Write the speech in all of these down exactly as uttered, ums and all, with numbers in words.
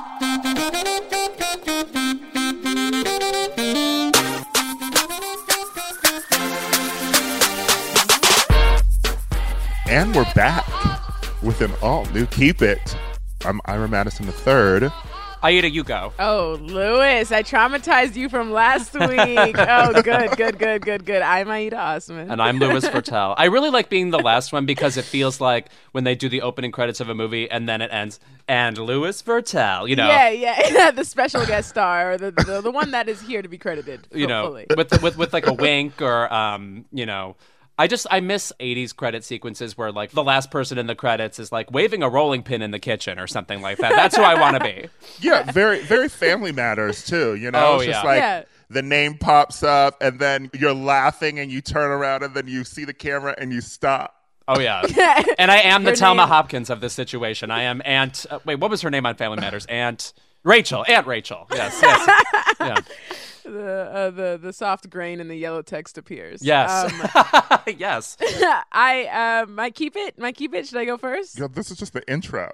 And we're back with an all-new Keep It. I'm Ira Madison the third. Aida, you go. Oh, Lewis, I traumatized you from last week. Oh, good, good, good, good, good. I'm Aida Osman. And I'm Louis Vertel. I really like being the last one because it feels like when they do the opening credits of a movie and then it ends, and Louis Vertel, you know. Yeah, yeah, the special guest star, or the, the the one that is here to be credited, you know, fully. with, with, with like a wink or, um, you know. I just, I miss eighties credit sequences where, like, the last person in the credits is, like, waving a rolling pin in the kitchen or something like that. That's who I want to be. Yeah, very, very Family Matters, too, you know? Oh, it's just yeah. like Yeah. the name pops up, and then you're laughing, and you turn around, and then you see the camera, and you stop. Oh, yeah. And I am the Your Thelma name- Hopkins of this situation. I am Aunt, uh, wait, what was her name on Family Matters? Aunt Rachel. Aunt Rachel. Yes, yes. Yeah. The, uh, the the soft grain and the yellow text appears. Yes. Um, Yes. I uh, my keep it, my keep it. Should I go first? Yo, this is just the intro.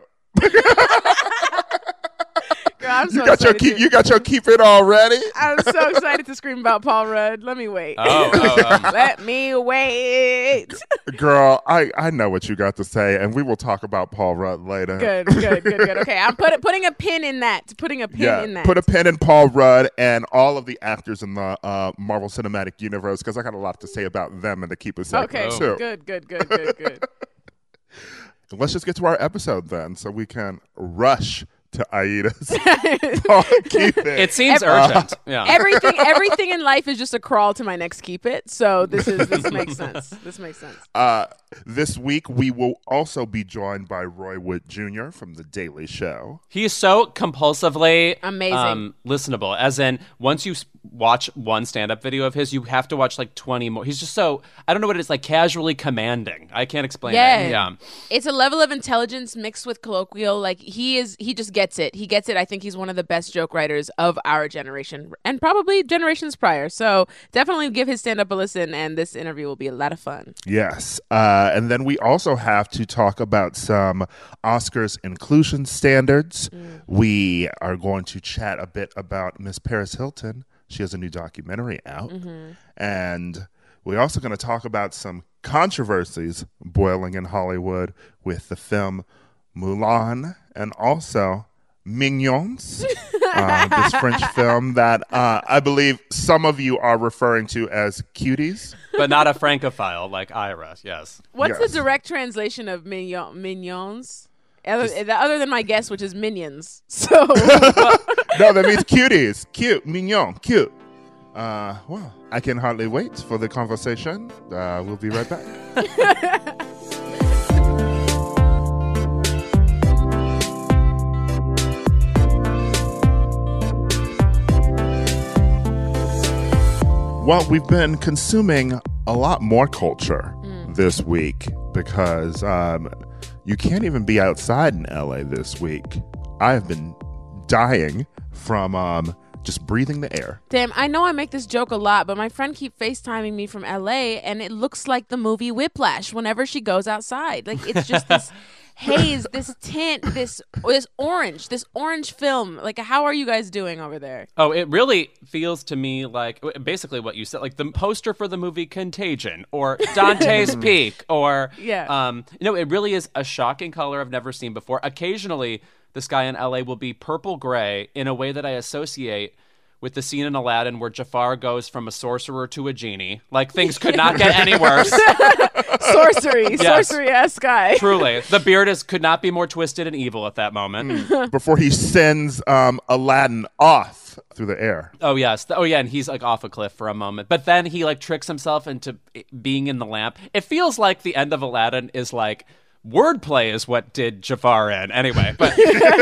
Girl, I'm so You got your excited keep, to- you got your Keep It already? I'm so excited to scream about Paul Rudd. Let me wait. Oh, oh, um, Let me wait. Girl, I, I know what you got to say, and we will talk about Paul Rudd later. Good, good, good, good. Okay, I'm put, putting a pin in that. Putting a pin Yeah, in that. put a pin in Paul Rudd and all of the actors in the uh, Marvel Cinematic Universe, because I got a lot to say about them in the Keep It segment, Okay, too. good, good, good, good, good. Let's just get to our episode then, so we can rush to Aida's Paul Keep It. it seems Every- urgent. Yeah. Everything, everything in life is just a crawl to my next keep it. So this is this makes sense. This makes sense. Uh, this week, we will also be joined by Roy Wood Junior from The Daily Show. He is so compulsively Amazing. um, listenable. As in, once you s- watch one stand-up video of his, you have to watch like twenty more. He's just so, I don't know what it is, like casually commanding. I can't explain Yeah. it. Yeah. It's a level of intelligence mixed with colloquial. Like he is, he just gets it. He gets it. I think he's one of the best joke writers of our generation and probably generations prior. So definitely give his stand-up a listen, and this interview will be a lot of fun. Yes. Uh, and then we also have to talk about some Oscars inclusion standards. Mm. We are going to chat a bit about Miss Paris Hilton. She has a new documentary out. Mm-hmm. And we're also going to talk about some controversies boiling in Hollywood with the film Mulan and also Mignons, uh, this French film that uh, I believe some of you are referring to as cuties. But not a Francophile like Ira. Yes. What's Yes. the direct translation of mignon, mignons? Other, other than my guess, which is minions. So No, that means cuties. Cute, mignon, cute. Uh, well, I can hardly wait for the conversation. Uh, we'll be right back. Well, we've been consuming a lot more culture this week because um, you can't even be outside in L A this week. I have been dying from um, just breathing the air. damn, I know I make this joke a lot, but my friend keep FaceTiming me from L A, and it looks like the movie Whiplash whenever she goes outside. Like it's just this haze, this tint, this this orange, this orange film. Like, how are you guys doing over there? Oh, it really feels to me like basically what you said, like the poster for the movie Contagion or Dante's Peak or, Yeah. um, you know, it really is a shocking color I've never seen before. Occasionally, the sky in L A will be purple gray in a way that I associate with the scene in Aladdin where Jafar goes from a sorcerer to a genie. Like, things could not get any worse. Sorcery, Yes. sorcery ass guy. Truly. The beard is, could not be more twisted and evil at that moment. Before he sends um, Aladdin off through the air. Oh, yes. Oh, yeah, and he's, like, off a cliff for a moment. But then he, like, tricks himself into being in the lamp. It feels like the end of Aladdin is, like, wordplay is what did Jafar in. Anyway, but...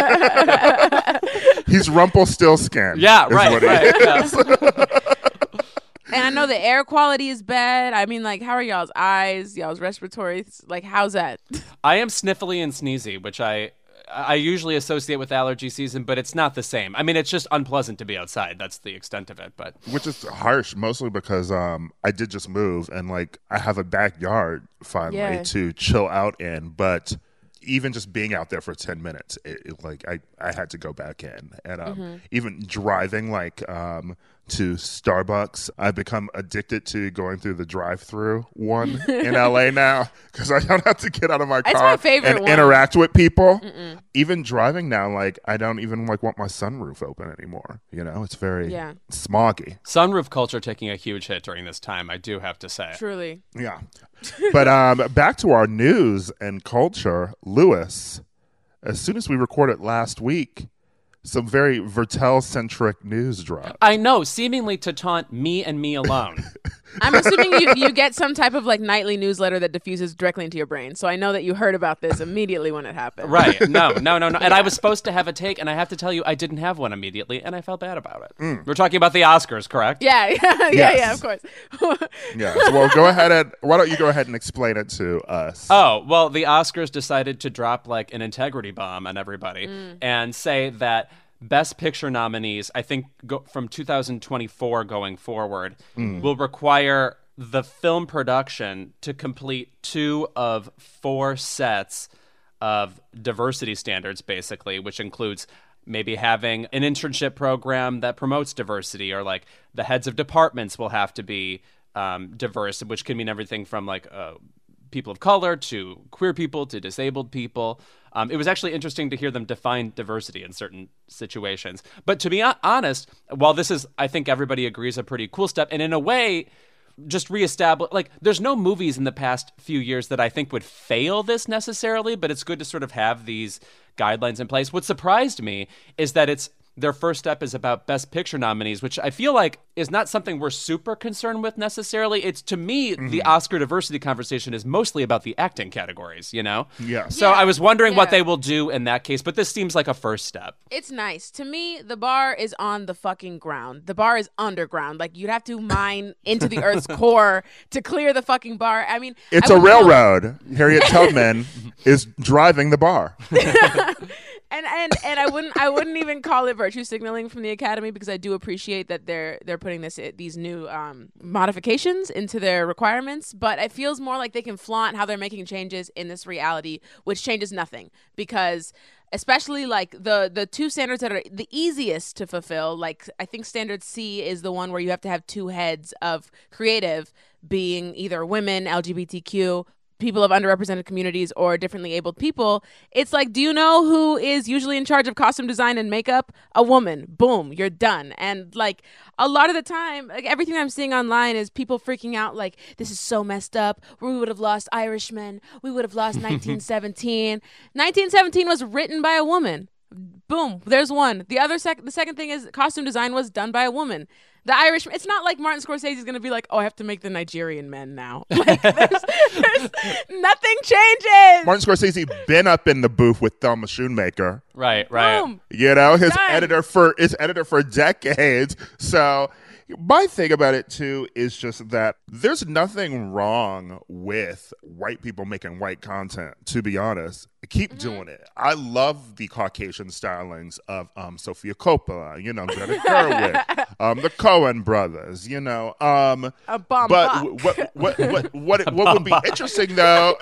He's Rumpelstiltskin. Yeah, is right, what he right. is. Yeah. And I know the air quality is bad. I mean, like, how are y'all's eyes, y'all's respiratory? Like, how's that? I am sniffly and sneezy, which I I usually associate with allergy season, but it's not the same. I mean, it's just unpleasant to be outside. That's the extent of it. But Which is harsh, mostly because um, I did just move and like I have a backyard finally Yeah. to chill out in, but even just being out there for ten minutes, it, it, like I, I had to go back in. And um, Mm-hmm. even driving like um, to Starbucks, I've become addicted to going through the drive-through one in L A now because I don't have to get out of my It's car my favorite and one. interact with people. Mm-mm. Even driving now, like I don't even like want my sunroof open anymore. You know, it's very Yeah. smoggy. Sunroof culture taking a huge hit during this time, I do have to say. Truly. Yeah. But um, back to our news and culture, Lewis, as soon as we recorded last week, some very Vertel-centric news dropped. I know, seemingly to taunt me and me alone. I'm assuming you, you get some type of like nightly newsletter that diffuses directly into your brain. So I know that you heard about this immediately when it happened. Right. No, no, no, no. And I was supposed to have a take, and I have to tell you, I didn't have one immediately, and I felt bad about it. Mm. We're talking about the Oscars, correct? Yeah, yeah, yeah, Yes. yeah, of course. Yeah. So, well, go ahead and why don't you go ahead and explain it to us? Oh, well, the Oscars decided to drop like an integrity bomb on everybody and say that Best Picture nominees, I think go, from two thousand twenty-four going forward, will require the film production to complete two of four sets of diversity standards, basically, which includes maybe having an internship program that promotes diversity, or like the heads of departments will have to be um, diverse, which can mean everything from like uh, people of color to queer people to disabled people. Um, it was actually interesting to hear them define diversity in certain situations. But to be honest, while this is, I think everybody agrees, a pretty cool step, and in a way, just reestablish, like, there's no movies in the past few years that I think would fail this necessarily, but it's good to sort of have these guidelines in place. What surprised me is that it's their first step is about Best Picture nominees, which I feel like is not something we're super concerned with necessarily. It's, to me, mm-hmm. the Oscar diversity conversation is mostly about the acting categories, you know? Yeah. So Yeah. I was wondering Yeah. what they will do in that case, but this seems like a first step. It's nice. To me, the bar is on the fucking ground. The bar is underground. Like, you'd have to mine into the Earth's core to clear the fucking bar. I mean, It's I a wouldn't know- railroad. Harriet Tubman is driving the bar. And and and I wouldn't I wouldn't even call it virtue signaling from the Academy, because I do appreciate that they're they're putting this these new um, modifications into their requirements. But it feels more like they can flaunt how they're making changes in this reality, which changes nothing, because especially like the the two standards that are the easiest to fulfill, like I think standard C is the one where you have to have two heads of creative, being either women, L G B T Q, people of underrepresented communities, or differently abled people. It's like, do you know who is usually in charge of costume design and makeup? A woman. Boom, you're done. And like a lot of the time, like everything I'm seeing online is people freaking out like, this is so messed up. We would have lost Irishmen. We would have lost nineteen seventeen. nineteen seventeen was written by a woman. Boom, there's one. The other sec- the second thing is costume design was done by a woman. The Irish, it's not like Martin Scorsese is going to be like, oh, I have to make the Nigerian men now. Like, there's, there's, nothing changes. Martin Scorsese been up in the booth with Thelma Schoonmaker. Right, right. Boom. You know, his Done. editor for his editor for decades. So my thing about it too is just that there's nothing wrong with white people making white content, to be honest. Keep Mm-hmm. doing it. I love the Caucasian stylings of um, Sofia Coppola, you know, Greta Gerwig, um, the Coen brothers, you know. Um, A bomb but bop. w- what what what what, what would be interesting though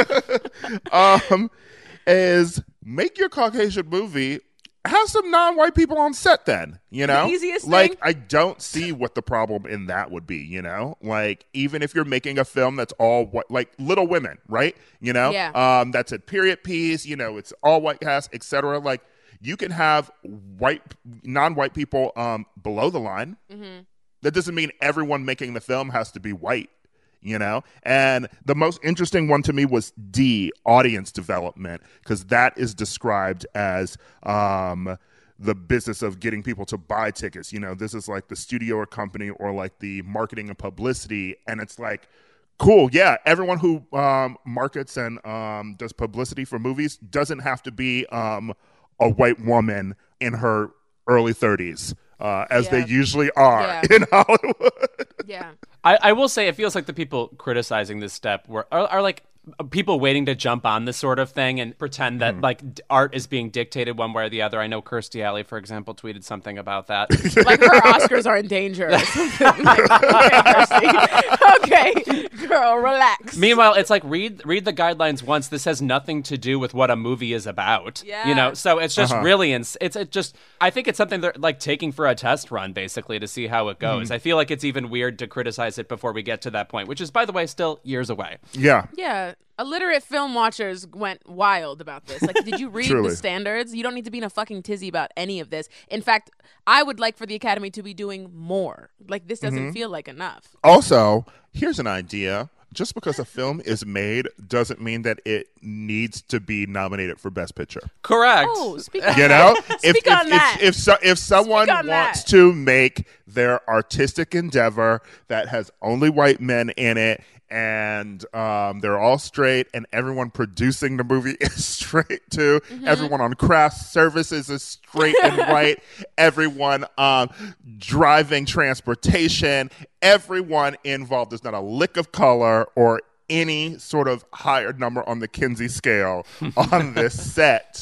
um, is make your Caucasian movie. Have some non-white people on set then, you know? The easiest like, thing? I don't see what the problem in that would be, you know? Like, even if you're making a film that's all white, like Little Women, right? You know? Yeah. Um, that's a period piece, you know, it's all white cast, et cetera. Like, you can have white, non-white people um, below the line. Mm-hmm. That doesn't mean everyone making the film has to be white. You know, and the most interesting one to me was D, audience development, because that is described as um, the business of getting people to buy tickets. You know, this is like the studio or company or like the marketing and publicity. And it's like, cool. Yeah. Everyone who um, markets and um, does publicity for movies doesn't have to be um, a white woman in her early thirties, uh, as Yeah. they usually are Yeah. in Hollywood. Yeah. I, I will say it feels like the people criticizing this step were are, are like people waiting to jump on this sort of thing and pretend that like d- art is being dictated one way or the other. I know Kirstie Alley, for example, tweeted something about that. Like her Oscars are in danger. Or something. Like, okay, Kirstie. Okay, girl, relax. Meanwhile, it's like read read the guidelines once. This has nothing to do with what a movie is about. Yeah. You know, so it's just Uh-huh. really ins- it's it just I think it's something they're like taking for a test run basically to see how it goes. I feel like it's even weird to criticize it before we get to that point, which is by the way still years away. Yeah. Yeah. Illiterate film watchers went wild about this. Like, did you read Truly. the standards? You don't need to be in a fucking tizzy about any of this. In fact, I would like for the Academy to be doing more. Like, this doesn't Mm-hmm. feel like enough. Also, here's an idea. Just because a film is made doesn't mean that it needs to be nominated for Best Picture. Correct. Oh, speak on You that. know, if Speak if, on that. if if, so, if someone Speak on wants that. to make their artistic endeavor that has only white men in it, and um, they're all straight, and everyone producing the movie is straight too. Mm-hmm. Everyone on craft services is straight and white. Everyone um, driving transportation, everyone involved. There's not a lick of color or any sort of higher number on the Kinsey scale on this set.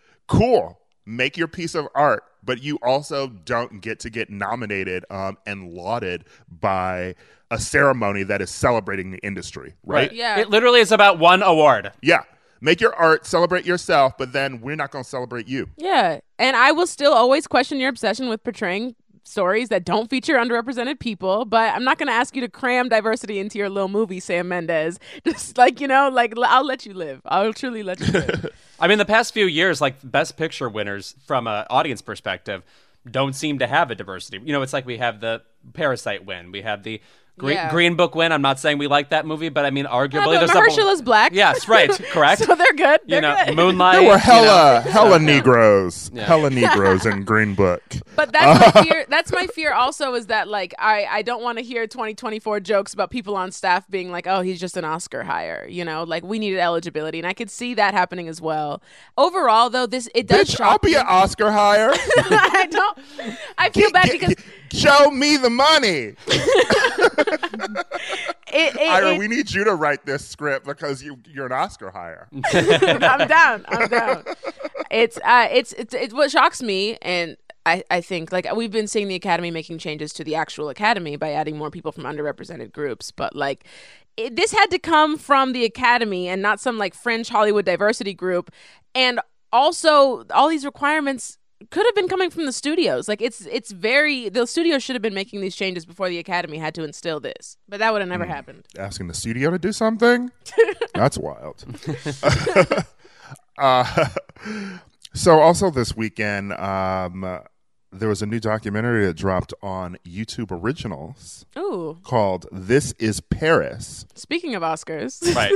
Cool. Make your piece of art, but you also don't get to get nominated um, and lauded by a ceremony that is celebrating the industry, right? Yeah. It literally is about one award. Yeah. Make your art, celebrate yourself, but then we're not going to celebrate you. Yeah. And I will still always question your obsession with portraying stories that don't feature underrepresented people, but I'm not going to ask you to cram diversity into your little movie, Sam Mendes. Just like, you know, like l- I'll let you live. I'll truly let you live. I mean, the past few years, like Best Picture winners from an audience perspective don't seem to have a diversity. You know, it's like we have the Parasite win. We have the Green, Yeah. Green Book win. I'm not saying we like that movie, but I mean, Yeah, arguably but there's Mahershala is black. Yes, right, correct. So they're good. They're you know, good. Moonlight. There were you know. hella, hella Negroes, hella Negroes in Green Book. But that's my fear. That's my fear also is that like I, I don't want to hear twenty twenty-four jokes about people on staff being like, oh, he's just an Oscar hire. You know, like we needed eligibility, and I could see that happening as well. Overall, though, this it does Bitch, shock I'll be me. an Oscar hire. I don't. I feel Get- bad get- because get- show me the money. it, it, Ira, it- we need you to write this script because you you're an Oscar hire. I'm down. I'm down. It's uh, it's it's it's what shocks me, and I I think like we've been seeing the Academy making changes to the actual Academy by adding more people from underrepresented groups, but like. It, this had to come from the Academy and not some like fringe Hollywood diversity group, and also all these requirements could have been coming from the studios. Like it's it's very the studios should have been making these changes before the Academy had to instill this, but that would have never happened. Asking the studio to do something? That's wild. uh, so also this weekend, um, there was a new documentary that dropped on YouTube Originals Ooh, called This Is Paris. speaking of Oscars, Right.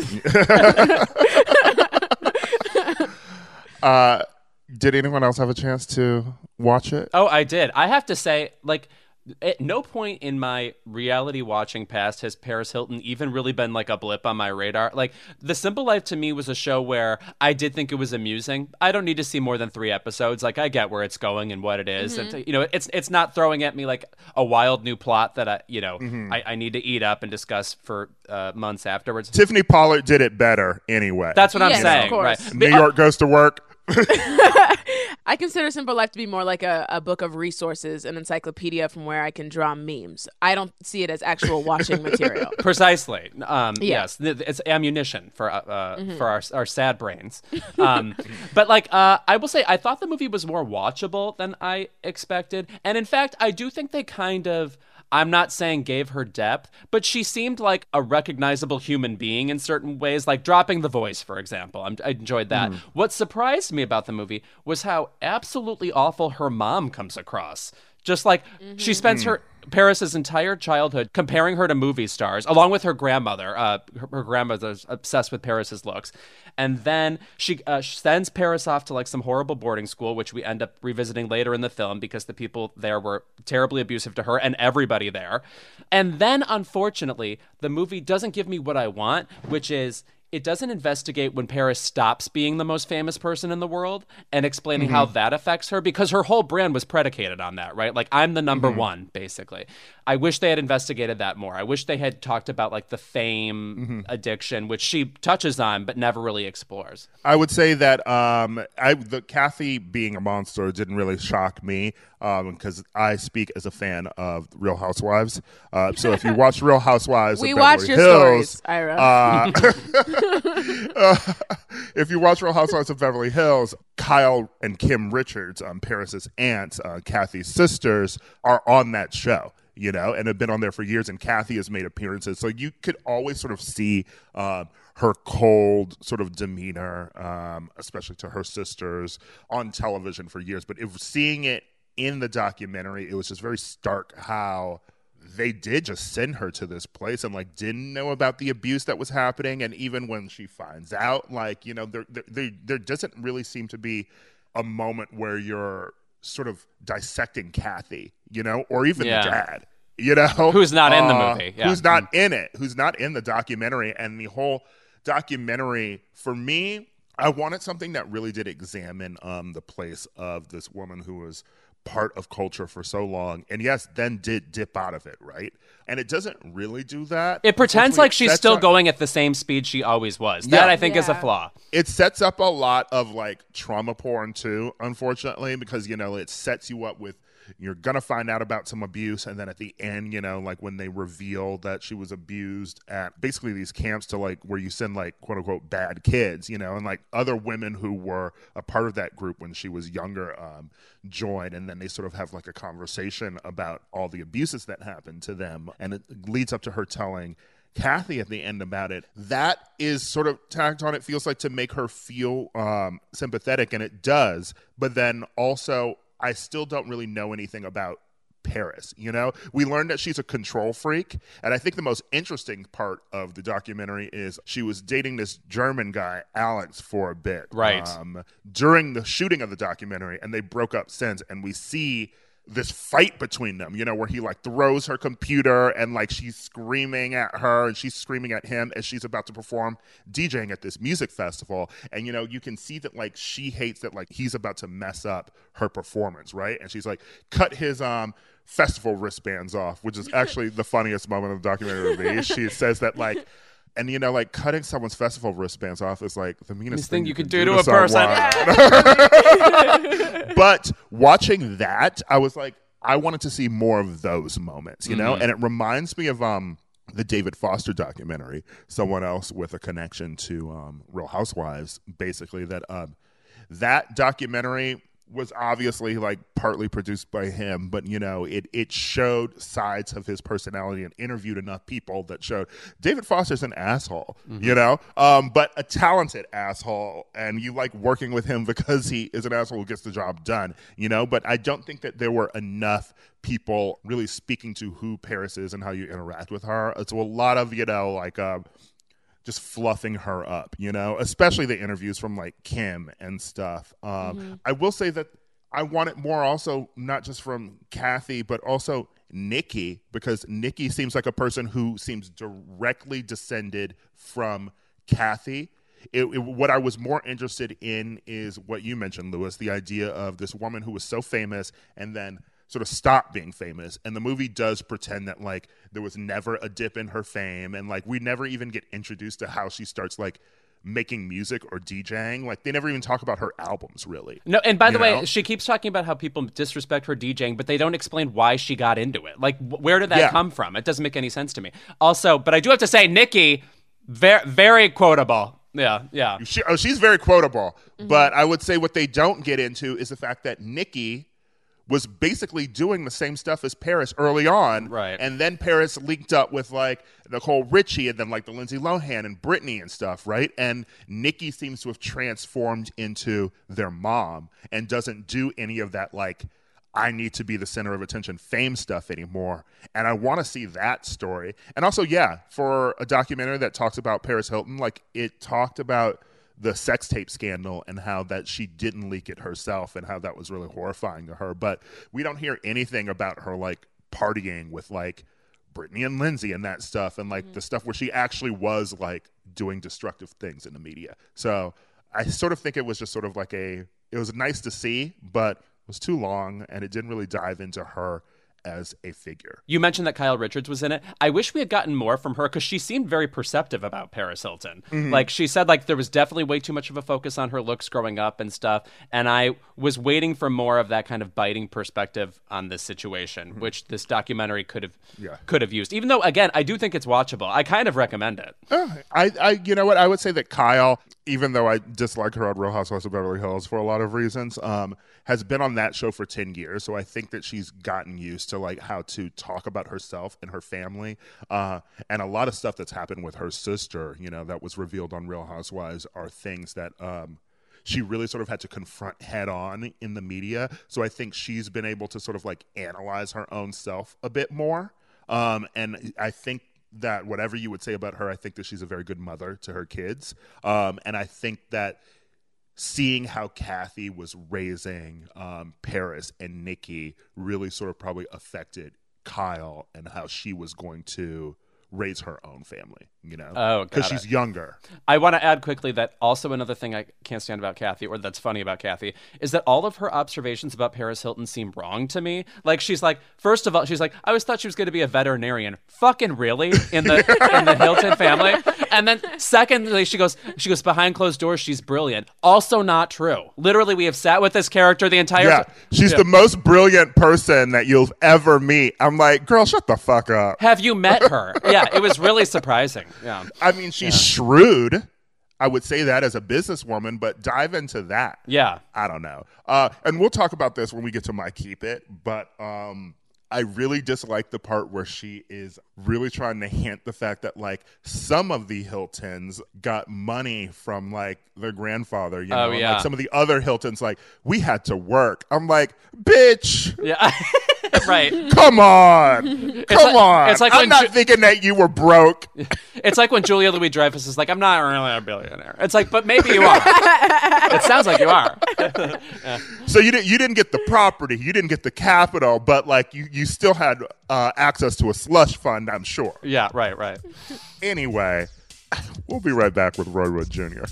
Uh, did anyone else have a chance to watch it? Oh, I did. I have to say, like, at no point in my reality watching past has Paris Hilton even really been like a blip on my radar. Like, The Simple Life to me was a show where I did think it was amusing. I don't need to see more than three episodes. Like, I get where it's going and what it is. Mm-hmm. And, you know, it's it's not throwing at me like a wild new plot that I, you know, Mm-hmm. I, I need to eat up and discuss for uh, months afterwards. Tiffany Pollard did it better anyway. That's what I'm Yes, of saying, course. right? New But, uh, York Goes to Work. I consider Simple Life to be more like a, a book of resources, an encyclopedia from where I can draw memes. I don't see it as actual watching material. Precisely. Um, Yeah. Yes, Th- it's ammunition for uh, uh, for our our sad brains. Um, but like, uh, I will say, I thought the movie was more watchable than I expected, and in fact, I do think they kind of. I'm not saying gave her depth, but she seemed like a recognizable human being in certain ways, like dropping the voice, for example. I'm, I enjoyed that. What surprised me about the movie was how absolutely awful her mom comes across. Just like she spends her Paris's entire childhood comparing her to movie stars, along with her grandmother. Uh, her, her grandmother's obsessed with Paris's looks, and then she uh, sends Paris off to like some horrible boarding school, which we end up revisiting later in the film because the people there were terribly abusive to her and everybody there. And then, unfortunately, the movie doesn't give me what I want, which is. It doesn't investigate when Paris stops being the most famous person in the world and explaining how that affects her, because her whole brand was predicated on that, right? Like, I'm the number one, basically. I wish they had investigated that more. I wish they had talked about like the fame Mm-hmm. addiction, which she touches on but never really explores. I would say that um, I, the Kathy being a monster didn't really shock me because um, I speak as a fan of Real Housewives. Uh, so if you watch Real Housewives We of watch Beverly your Hills, stories, Ira. uh, uh, if you watch Real Housewives of Beverly Hills, Kyle and Kim Richards, um, Paris's aunts, uh, Kathy's sisters, are on that show. You know, and have been on there for years, and Kathy has made appearances. So you could always sort of see uh, her cold sort of demeanor, um, especially to her sisters, on television for years. But if seeing it in the documentary, it was just very stark how they did just send her to this place and like didn't know about the abuse that was happening. And even when she finds out, like, you know, there there, there, there doesn't really seem to be a moment where you're sort of dissecting Kathy, you know, or even Yeah. the dad, you know, Who's not in the Uh, movie, yeah. who's not in it, who's not in the documentary. And the whole documentary, for me, I wanted something that really did examine um, the place of this woman who was part of culture for so long, and yes, then did dip out of it, right? And it doesn't really do that. It pretends Unfortunately, like she's it sets still up- going at the same speed she always was. That, Yeah. I think, is a Yeah. flaw. It sets up a lot of like trauma porn too, unfortunately, because, you know, it sets you up with, you're going to find out about some abuse. And then at the end, you know, like when they reveal that she was abused at basically these camps to like where you send like quote unquote bad kids, you know, and like other women who were a part of that group when she was younger um, join. And then they sort of have like a conversation about all the abuses that happened to them. And it leads up to her telling Kathy at the end about it. That is sort of tacked on, it feels like, to make her feel um, sympathetic, and it does. But then also, I still don't really know anything about Paris. You know, we learned that she's a control freak, and I think the most interesting part of the documentary is she was dating this German guy, Alex, for a bit, Right. um, during the shooting of the documentary, and they broke up since. And we see this fight between them, you know, where he like throws her computer and like she's screaming at her and she's screaming at him as she's about to perform DJing at this music festival. And, you know, you can see that like she hates that like he's about to mess up her performance, right? And she's like, cut his um festival wristbands off, which is actually the funniest moment of the documentary to me. She says that like, and, you know, like cutting someone's festival wristbands off is like the meanest This thing thing you could do to a someone. person. But watching that, I was like, I wanted to see more of those moments, you know? Mm-hmm. And it reminds me of um the David Foster documentary, someone else with a connection to um, Real Housewives, basically, that um, that documentary was obviously like partly produced by him, but, you know, it it showed sides of his personality and interviewed enough people that showed David Foster's an asshole, Mm-hmm. you know, um, but a talented asshole, and you like working with him because he is an asshole who gets the job done, you know. But I don't think that there were enough people really speaking to who Paris is and how you interact with her. So a lot of, you know, like uh, just fluffing her up, you know, especially the interviews from like Kim and stuff. Um, Mm-hmm. I will say that I want it more also, not just from Kathy, but also Nikki, because Nikki seems like a person who seems directly descended from Kathy. It, it, what I was more interested in is what you mentioned, Lewis, the idea of this woman who was so famous and then sort of stopped being famous. And the movie does pretend that like there was never a dip in her fame, and like we never even get introduced to how she starts like making music or DJing. Like they never even talk about her albums, really. No, and by the You way, know? she keeps talking about how people disrespect her DJing, but they don't explain why she got into it. Like, wh- where did that Yeah. come from? It doesn't make any sense to me. Also, but I do have to say, Nikki, very, very quotable. Yeah, yeah. She, oh, she's very quotable. But I would say what they don't get into is the fact that Nikki was basically doing the same stuff as Paris early on. Right. And then Paris linked up with like Nicole Richie and then like the Lindsay Lohan and Britney and stuff, right? And Nikki seems to have transformed into their mom and doesn't do any of that like, I need to be the center of attention fame stuff anymore. And I want to see that story. And also, yeah, for a documentary that talks about Paris Hilton, like it talked about the sex tape scandal and how that she didn't leak it herself and how that was really horrifying to her. But we don't hear anything about her like partying with like Britney and Lindsay and that stuff, and like mm-hmm. the stuff where she actually was like doing destructive things in the media. So I sort of think it was just sort of like a, it was nice to see, but it was too long and it didn't really dive into her as a figure. You mentioned that Kyle Richards was in it. I wish we had gotten more from her because she seemed very perceptive about Paris Hilton. Mm-hmm. Like she said, like there was definitely way too much of a focus on her looks growing up and stuff. And I was waiting for more of that kind of biting perspective on this situation, mm-hmm. which this documentary could have yeah. could have used. Even though, again, I do think it's watchable. I kind of recommend it. Uh, I, I, you know what? I would say that Kyle, even though I dislike her on Real Housewives of Beverly Hills for a lot of reasons, um, has been on that show for ten years. So I think that she's gotten used to like how to talk about herself and her family. Uh, and a lot of stuff that's happened with her sister, you know, that was revealed on Real Housewives are things that um, she really sort of had to confront head on in the media. So I think she's been able to sort of like analyze her own self a bit more. Um, and I think that whatever you would say about her, I think that she's a very good mother to her kids. Um, and I think that seeing how Kathy was raising um, Paris and Nikki really sort of probably affected Kyle and how she was going to raise her own family, you know? Oh, because she's younger. I want to add quickly that also another thing I can't stand about Kathy, or that's funny about Kathy, is that all of her observations about Paris Hilton seem wrong to me. Like, she's like, first of all, she's like, I always thought she was going to be a veterinarian. Fucking really? In the in the Hilton family? And then secondly, she goes, she goes, behind closed doors, she's brilliant. Also not true. Literally, we have sat with this character the entire yeah, time. She's yeah. the most brilliant person that you'll ever meet. I'm like, girl, shut the fuck up. Have you met her? Yeah. It was really surprising. Yeah. I mean, she's yeah. shrewd. I would say that as a businesswoman, but dive into that. Yeah. I don't know. Uh, and we'll talk about this when we get to my keep it. But um, I really dislike the part where she is really trying to hint the fact that, like, some of the Hiltons got money from, like, their grandfather. You know? Oh, yeah. Like, some of the other Hiltons, like, we had to work. I'm like, bitch. Yeah. Right. Come on. Come like, on. It's like I'm when not Ju- thinking that you were broke. It's like when Julia Louis-Dreyfus is like, I'm not really a billionaire. It's like, but maybe you are. It sounds like you are. Yeah. So you didn't you didn't get the property, you didn't get the capital, but like you, you still had uh, access to a slush fund, I'm sure. Yeah, right, right. Anyway, we'll be right back with Roy Wood Junior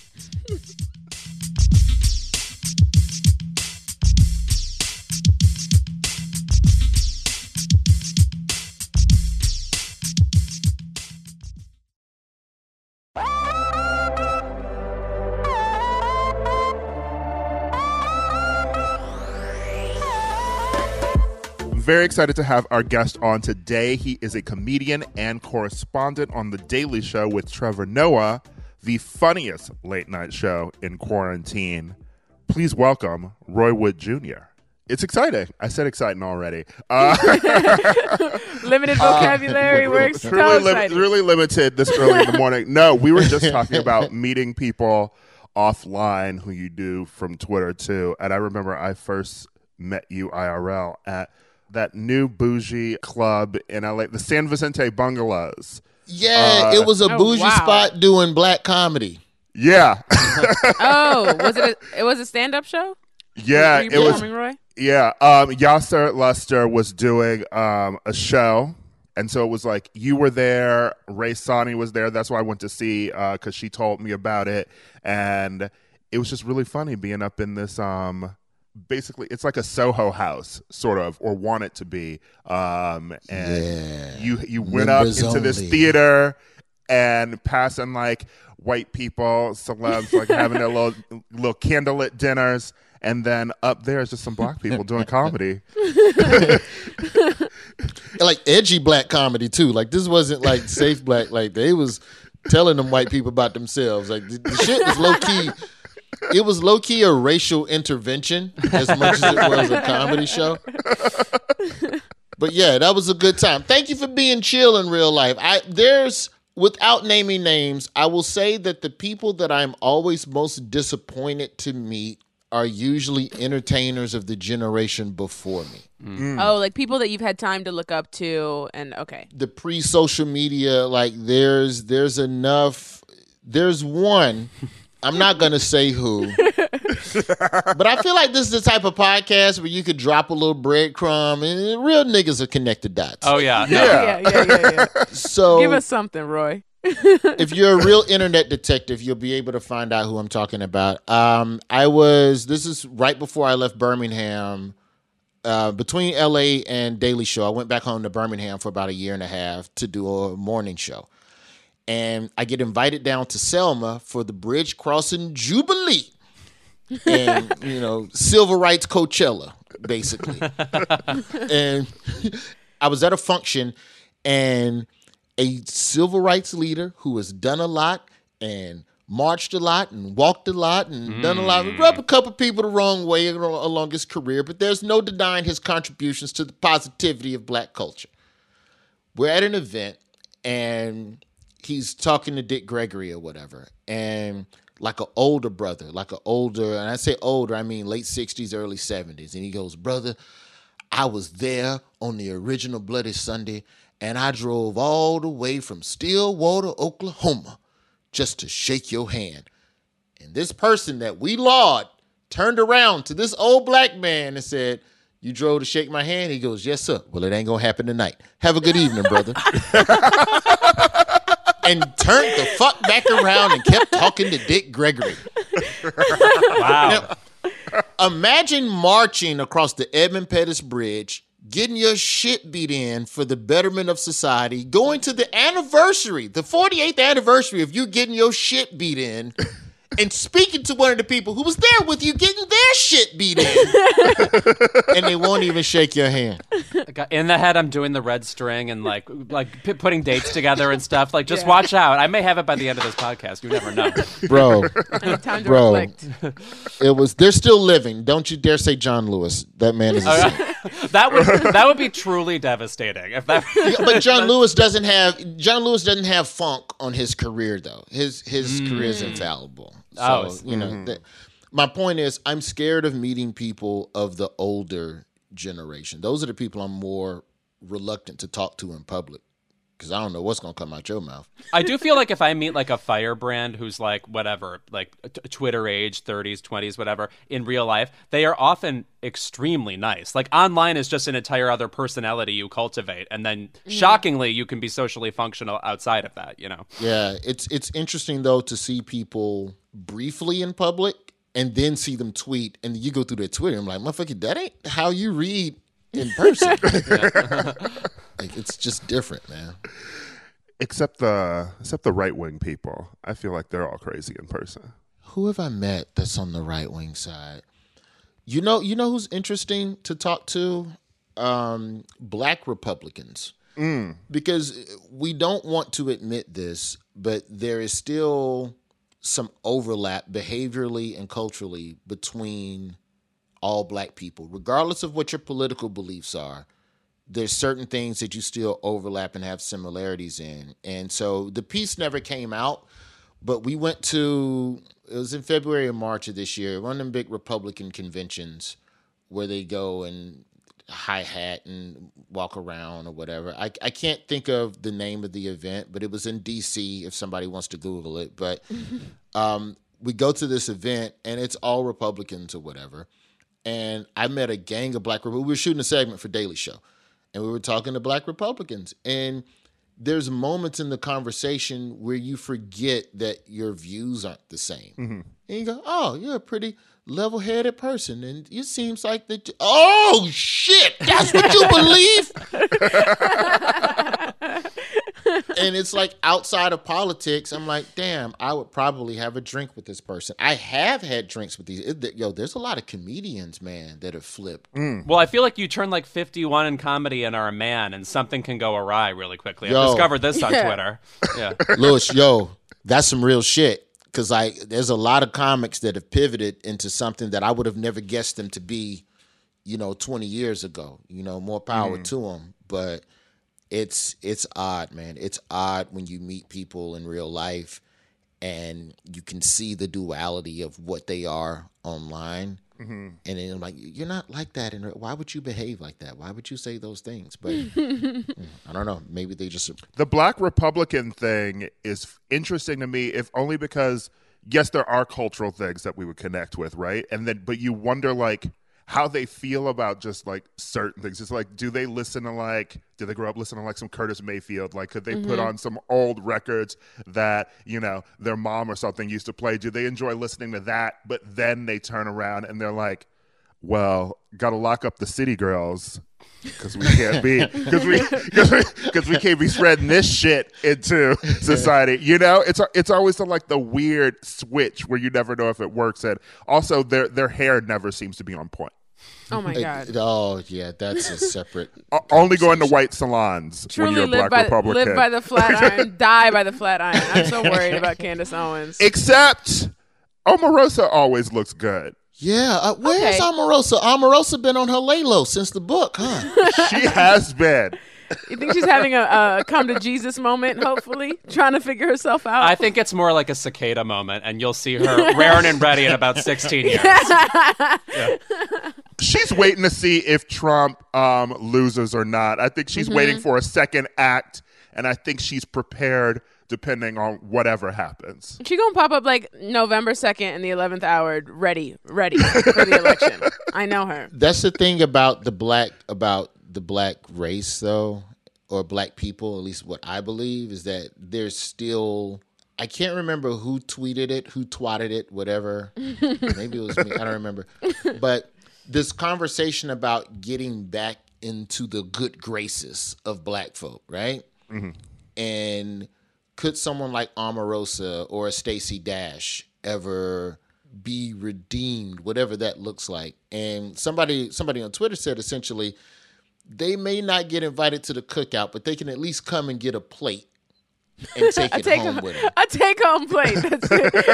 Very excited to have our guest on today. He is a comedian and correspondent on The Daily Show with Trevor Noah, the funniest late night show in quarantine. Please welcome Roy Wood Junior It's exciting. I said exciting already. Uh, limited vocabulary uh, works. Really, so li- really limited this early in the morning. No, we were just talking about meeting people offline who you do from Twitter too. And I remember I first met you I R L at that new bougie club in L A, the San Vicente Bungalows. Yeah, uh, it was a oh, bougie wow. spot doing black comedy. Yeah. Oh, was it? A, it was a stand-up show. Yeah, Were you it was. performing, Roy? Yeah, um, Yasser Lester was doing um, a show, and so it was like you were there. Ray Sani was there. That's why I went to see because uh, she told me about it, and it was just really funny being up in this. Um, basically, it's like a Soho house, sort of, or want it to be. Um, and yeah. you you went Members up into this only. theater and passing like white people, celebs, like having their little little candlelit dinners. And then up there is just some black people doing comedy. Like edgy black comedy too. Like this wasn't like safe black. Like they was telling them white people about themselves. Like the, the shit was low key. It was low key a racial intervention as much as it was a comedy show. But yeah, that was a good time. Thank you for being chill in real life. I there's without naming names, I will say that the people that I'm always most disappointed to meet are usually entertainers of the generation before me. Mm. Oh, like people that you've had time to look up to, and okay. The pre-social media, like there's there's enough. There's one. I'm not gonna say who, but I feel like this is the type of podcast where you could drop a little breadcrumb, and real niggas are connected dots. Oh yeah, Yeah. yeah, yeah, yeah, yeah. So Give us something, Roy. if you're a real internet detective, you'll be able to find out who I'm talking about. Um, I was, this is right before I left Birmingham. uh, between L A and Daily Show, I went back home to Birmingham for about a year and a half to do a morning show. And I get invited down to Selma for the Bridge Crossing Jubilee. And, you know, civil rights Coachella, basically. And I was at a function, and a civil rights leader who has done a lot and marched a lot and walked a lot and mm. done a lot, rubbed a couple people the wrong way along his career, but there's no denying his contributions to the positivity of black culture. We're at an event, and he's talking to Dick Gregory or whatever, and like an older brother, like an older, and I say older, I mean late sixties, early seventies, and he goes, brother, I was there on the original Bloody Sunday, and I drove all the way from Stillwater, Oklahoma, just to shake your hand. And this person that we laud turned around to this old black man and said, you drove to shake my hand? He goes, yes, sir. Well, it ain't going to happen tonight. Have a good evening, brother. And turned the fuck back around and kept talking to Dick Gregory. Wow. Now, imagine marching across the Edmund Pettus Bridge, getting your shit beat in for the betterment of society, going to the anniversary, the forty-eighth anniversary of you getting your shit beat in, and speaking to one of the people who was there with you getting their shit beat in. And they won't even shake your hand. In the head, I'm doing the red string and like like p- putting dates together and stuff. Like, just yeah. watch out. I may have it by the end of this podcast. You never know. Bro. Time to bro. reflect. It was, they're still living. Don't you dare say John Lewis. That man is a saint. That would that would be truly devastating if that. Yeah, but John Lewis doesn't have John Lewis doesn't have funk on his career though. His his mm. career is infallible. So oh, you know, mm-hmm. that, my point is, I'm scared of meeting people of the older generation. Those are the people I'm more reluctant to talk to in public because I don't know what's going to come out your mouth. I do feel like if I meet like a firebrand who's like whatever, like t- Twitter age, thirties, twenties, whatever, in real life, they are often extremely nice. Like online is just an entire other personality you cultivate. And then shockingly, you can be socially functional outside of that, you know? Yeah, it's it's interesting though to see people briefly in public and then see them tweet, and you go through their Twitter and I'm like, motherfucker, that ain't how you read in person. Like, it's just different, man. Except the except the right wing people. I feel like they're all crazy in person. Who have I met that's on the right wing side? You know, you know who's interesting to talk to? Um, black Republicans. Mm. Because we don't want to admit this, but there is still some overlap behaviorally and culturally between all black people, regardless of what your political beliefs are. There's certain things that you still overlap and have similarities in. And so the piece never came out, but we went to, it was in February or March of this year, one of them big Republican conventions where they go and hi-hat and walk around or whatever. I, I can't think of the name of the event, but it was in D C if somebody wants to Google it. But um, we go to this event, and it's all Republicans or whatever. And I met a gang of black Republicans. We were shooting a segment for Daily Show, and we were talking to black Republicans. And there's moments in the conversation where you forget that your views aren't the same. Mm-hmm. And you go, oh, you're a pretty level-headed person, and it seems like that. You- oh shit, that's what you believe. And it's like outside of politics, I'm like, damn, I would probably have a drink with this person. I have had drinks with these. It, yo, there's a lot of comedians, man, that have flipped. Mm. Well, I feel like you turn like fifty-one in comedy and are a man, and something can go awry really quickly. Yo. I've discovered this on Yeah. Twitter. Yeah, Lewis, yo, that's some real shit. Because like, there's a lot of comics that have pivoted into something that I would have never guessed them to be, you know, twenty years ago. You know, more power Mm. to them. But it's it's odd, man. It's odd when you meet people in real life and you can see the duality of what they are online. Mm-hmm. And then I'm like, you're not like that. And why would you behave like that? Why would you say those things? But I don't know. Maybe they just. The black Republican thing is interesting to me, if only because, yes, there are cultural things that we would connect with, right? And then, but you wonder, like, how they feel about just, like, certain things. It's like, do they listen to, like, did they grow up listening to, like, some Curtis Mayfield? Like, could they Mm-hmm. put on some old records that, you know, their mom or something used to play? Do they enjoy listening to that? But then they turn around and they're like, well, got to lock up the city girls because we can't be because we because we, 'cause we can't be spreading this shit into society. You know, it's it's always the, like the weird switch where you never know if it works. And also, their their hair never seems to be on point. Oh my It- god. it- oh yeah, that's a separate. O- Only going to white salons Truly when you're a live black by Republican. live by the flat iron, die by the flat iron. I'm so worried about Candace Owens. Except Omarosa always looks good. Yeah, uh, where's Okay. Omarosa? Omarosa been on her lay low since the book, huh? She has been. You think she's having a, a come to Jesus moment? Hopefully, trying to figure herself out. I think it's more like a cicada moment, and you'll see her raring and ready in about sixteen years. She's waiting to see if Trump um, loses or not. I think she's waiting for a second act, and I think she's prepared depending on whatever happens. She gonna pop up like November second in the eleventh hour, ready, ready for the election. I know her. That's the thing about the black about the black race, though, or black people. At least what I believe is that there's still. I can't remember who tweeted it, who twatted it, whatever. Maybe it was me. I don't remember. But this conversation about getting back into the good graces of black folk, right? And could someone like Omarosa or a Stacey Dash ever be redeemed, whatever that looks like? And somebody somebody on Twitter said essentially they may not get invited to the cookout, but they can at least come and get a plate and take it Take home a, with them. a take home plate. That's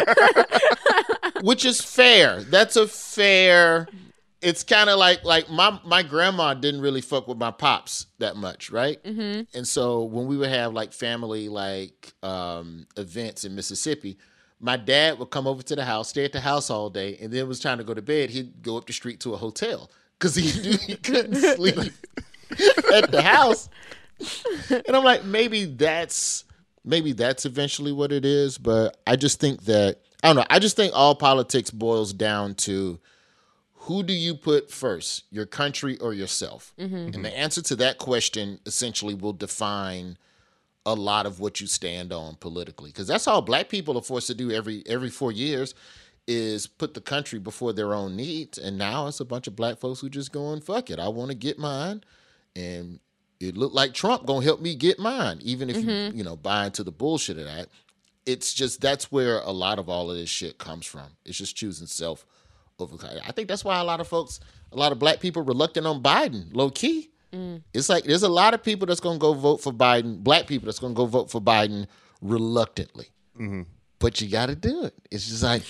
it. Which is fair. That's a fair. It's kind of like like my my grandma didn't really fuck with my pops that much, right? Mm-hmm. And so when we would have like family like um, events in Mississippi, my dad would come over to the house, stay at the house all day, and then was trying to go to bed. He'd go up the street to a hotel because he knew he couldn't sleep at the house. And I'm like, maybe that's maybe that's eventually what it is. But I just think that I don't know. I just think all politics boils down to who do you put first, your country or yourself? Mm-hmm. And the answer to that question essentially will define a lot of what you stand on politically, because that's all black people are forced to do every every four years is put the country before their own needs. And now it's a bunch of black folks who just going, fuck it, I want to get mine. And it looked like Trump gonna help me get mine, even if mm-hmm. you you know buy into the bullshit of that. It's just that's where a lot of all of this shit comes from. It's just choosing self over. I think that's why a lot of folks, a lot of black people, reluctant on Biden, low key. Mm. It's like there's a lot of people that's gonna go vote for Biden, black people that's gonna go vote for Biden reluctantly. Mm-hmm. But you got to do it. It's just like,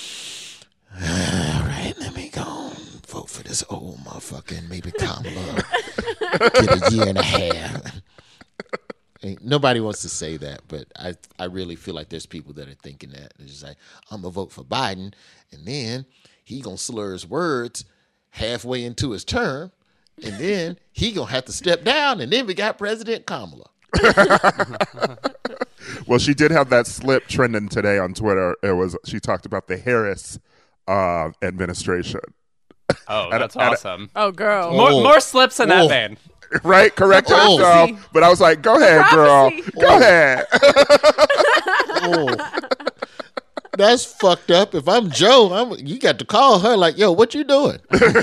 all right, let me go and vote for this old motherfucker and maybe Kamala get a year and a half. Ain't, nobody wants to say that, but I I really feel like there's people that are thinking that. It's just like, I'm going to vote for Biden, and then he going to slur his words halfway into his term, and then he going to have to step down, and then we got President Kamala. Well, she did have that slip trending today on Twitter. It was she talked about the Harris uh, administration. Oh, that's and, awesome. Oh, girl. More, Oh. more slips in that Oh. vein. Right? Correct Oh. yourself. But I was like, go ahead, girl. Prophecy. Go ahead. Oh, that's fucked up. If I'm Joe, I'm, you got to call her like, yo, what you doing?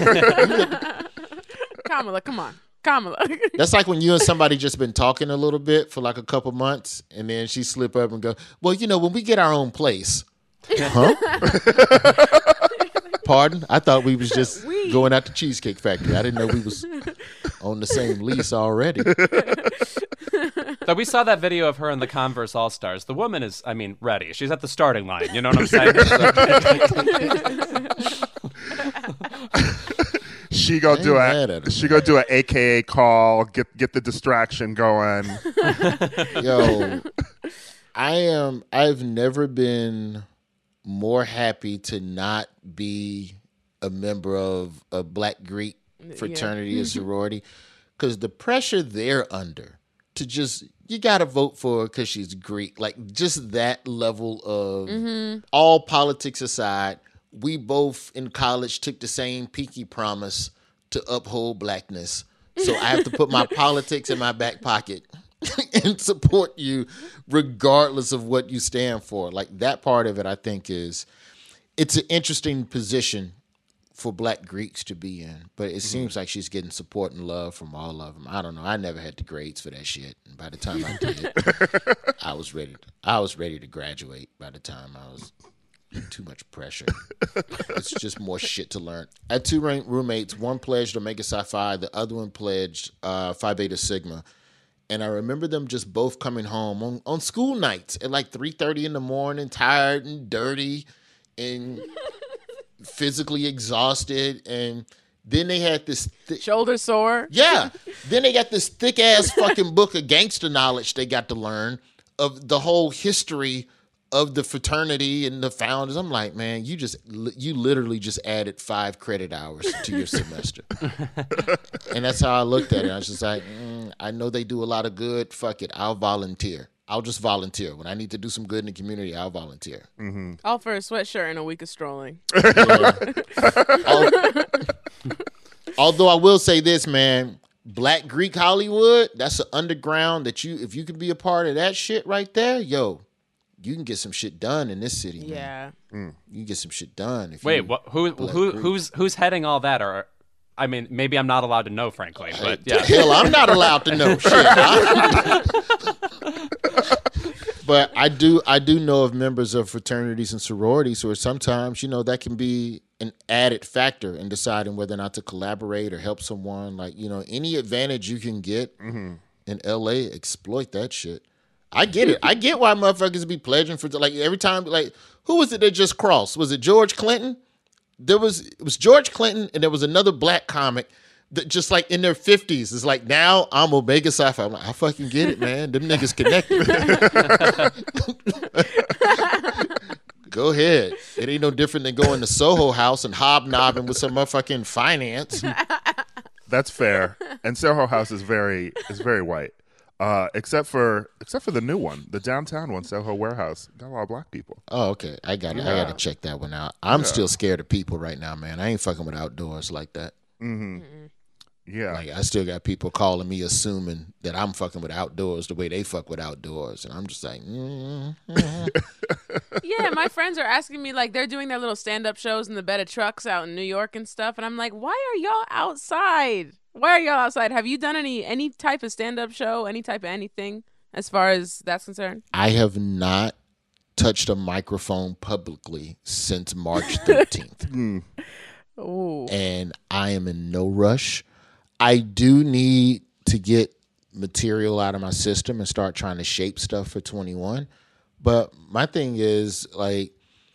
Kamala, come on. Kamala. That's like when you and somebody just been talking a little bit for like a couple months, and then she slip up and go, well, you know, when we get our own place. Huh? Pardon? I thought we was just We. going out to Cheesecake Factory. I didn't know we was on the same lease already. So we saw that video of her in the Converse All Stars. The woman is, I mean, ready. She's at the starting line. You know what I'm saying? She go I do ain't mad at a her. she go do an A K A call, get get the distraction going. Yo, I am. I've never been more happy to not be a member of a Black Greek fraternity or sorority, because the pressure they're under to just you got to vote for her because she's Greek, like just that level of Mm-hmm. all politics aside. We both in college took the same pinky promise to uphold blackness. So I have to put my politics in my back pocket and support you regardless of what you stand for. Like that part of it, I think is, it's an interesting position for Black Greeks to be in, but it Mm-hmm. seems like she's getting support and love from all of them. I don't know. I never had the grades for that shit, and by the time I did, I was ready. To, I was ready to graduate. By the time I was too much pressure. It's just more shit to learn. I had two room- roommates. One pledged Omega Psi Phi. The other one pledged uh, Phi Beta Sigma. And I remember them just both coming home on, on school nights at like three thirty in the morning, tired and dirty and physically exhausted. And then they had this... Th- Shoulder sore. yeah. Then they got this thick-ass fucking book of gangster knowledge they got to learn of the whole history of the fraternity and the founders. I'm like, man, you just you literally just added five credit hours to your semester. And that's how I looked at it. I was just like, mm, I know they do a lot of good. Fuck it. I'll volunteer. I'll just volunteer. When I need to do some good in the community, I'll volunteer. Mm-hmm. All for a sweatshirt and a week of strolling. Yeah. Al- Although I will say this, man, Black Greek Hollywood, that's an underground that you, if you could be a part of that shit right there, yo, you can get some shit done in this city, man. Yeah. Mm. You can get some shit done. If Wait, you, what, who Black who Greek. who's who's heading all that? Or I mean, maybe I'm not allowed to know, frankly. But yeah, Hell, I'm not allowed to know shit. I- but I do, I do know of members of fraternities and sororities where sometimes, you know, that can be an added factor in deciding whether or not to collaborate or help someone. Like, you know, any advantage you can get Mm-hmm. in L A, exploit that shit. I get it. I get why motherfuckers be pledging for, like, every time, like, who was it that just crossed? Was it George Clinton? There was, it was George Clinton, and there was another black comic that just, like, in their fifties. It's like, now I'm Omega Psi Phi. I'm like, I fucking get it, man. Them niggas connected. Go ahead. It ain't no different than going to Soho House and hobnobbing with some motherfucking finance. That's fair. And Soho House is very is very white, uh, except for except for the new one, the downtown one, Soho Warehouse. Got a lot of black people. Oh, okay. I got it. I Yeah. got to check that one out. I'm Yeah. still scared of people right now, man. I ain't fucking with outdoors like that. Mm-hmm. Yeah. Like, I still got people calling me assuming that I'm fucking with outdoors the way they fuck with outdoors, and I'm just like, mm, mm. Yeah, my friends are asking me, like, they're doing their little stand-up shows in the bed of trucks out in New York and stuff, and I'm like, why are y'all outside? Why are y'all outside? Have you done any any type of stand-up show, any type of anything as far as that's concerned? I have not touched a microphone publicly since March thirteenth. Mm. Ooh. And I am in no rush. I do need to get material out of my system and start trying to shape stuff for twenty-one. But my thing is, like,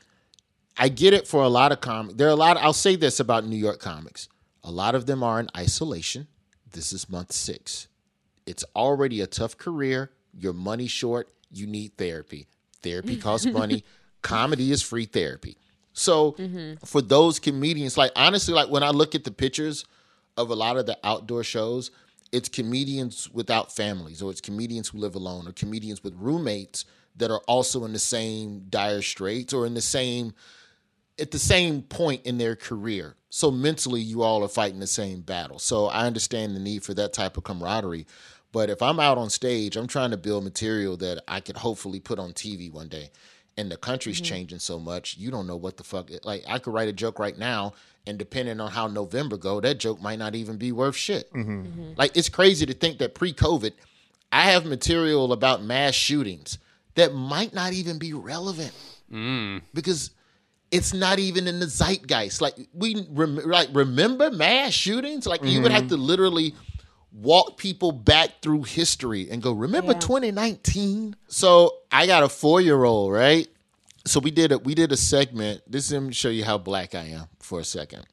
I get it for a lot of comics. There are a lot, I'll say this about New York comics. A lot of them are in isolation. This is month six. It's already a tough career. You're money short. You need therapy. Therapy costs money. Comedy is free therapy. So for those comedians, like, honestly, like, when I look at the pictures of a lot of the outdoor shows, it's comedians without families, or it's comedians who live alone, or comedians with roommates that are also in the same dire straits or in the same at the same point in their career. So mentally, you all are fighting the same battle. So I understand the need for that type of camaraderie. But if I'm out on stage, I'm trying to build material that I could hopefully put on T V one day. And the country's changing so much, you don't know what the fuck. Like, I could write a joke right now, and depending on how November go, that joke might not even be worth shit. Like, it's crazy to think that pre-COVID, I have material about mass shootings that might not even be relevant Mm. because it's not even in the zeitgeist. Like, we rem- like remember mass shootings? Like, you would have to literally walk people back through history and go, remember Yeah. twenty nineteen? So I got a four-year-old, right? So we did a we did a segment. This is to show you how black I am for a second.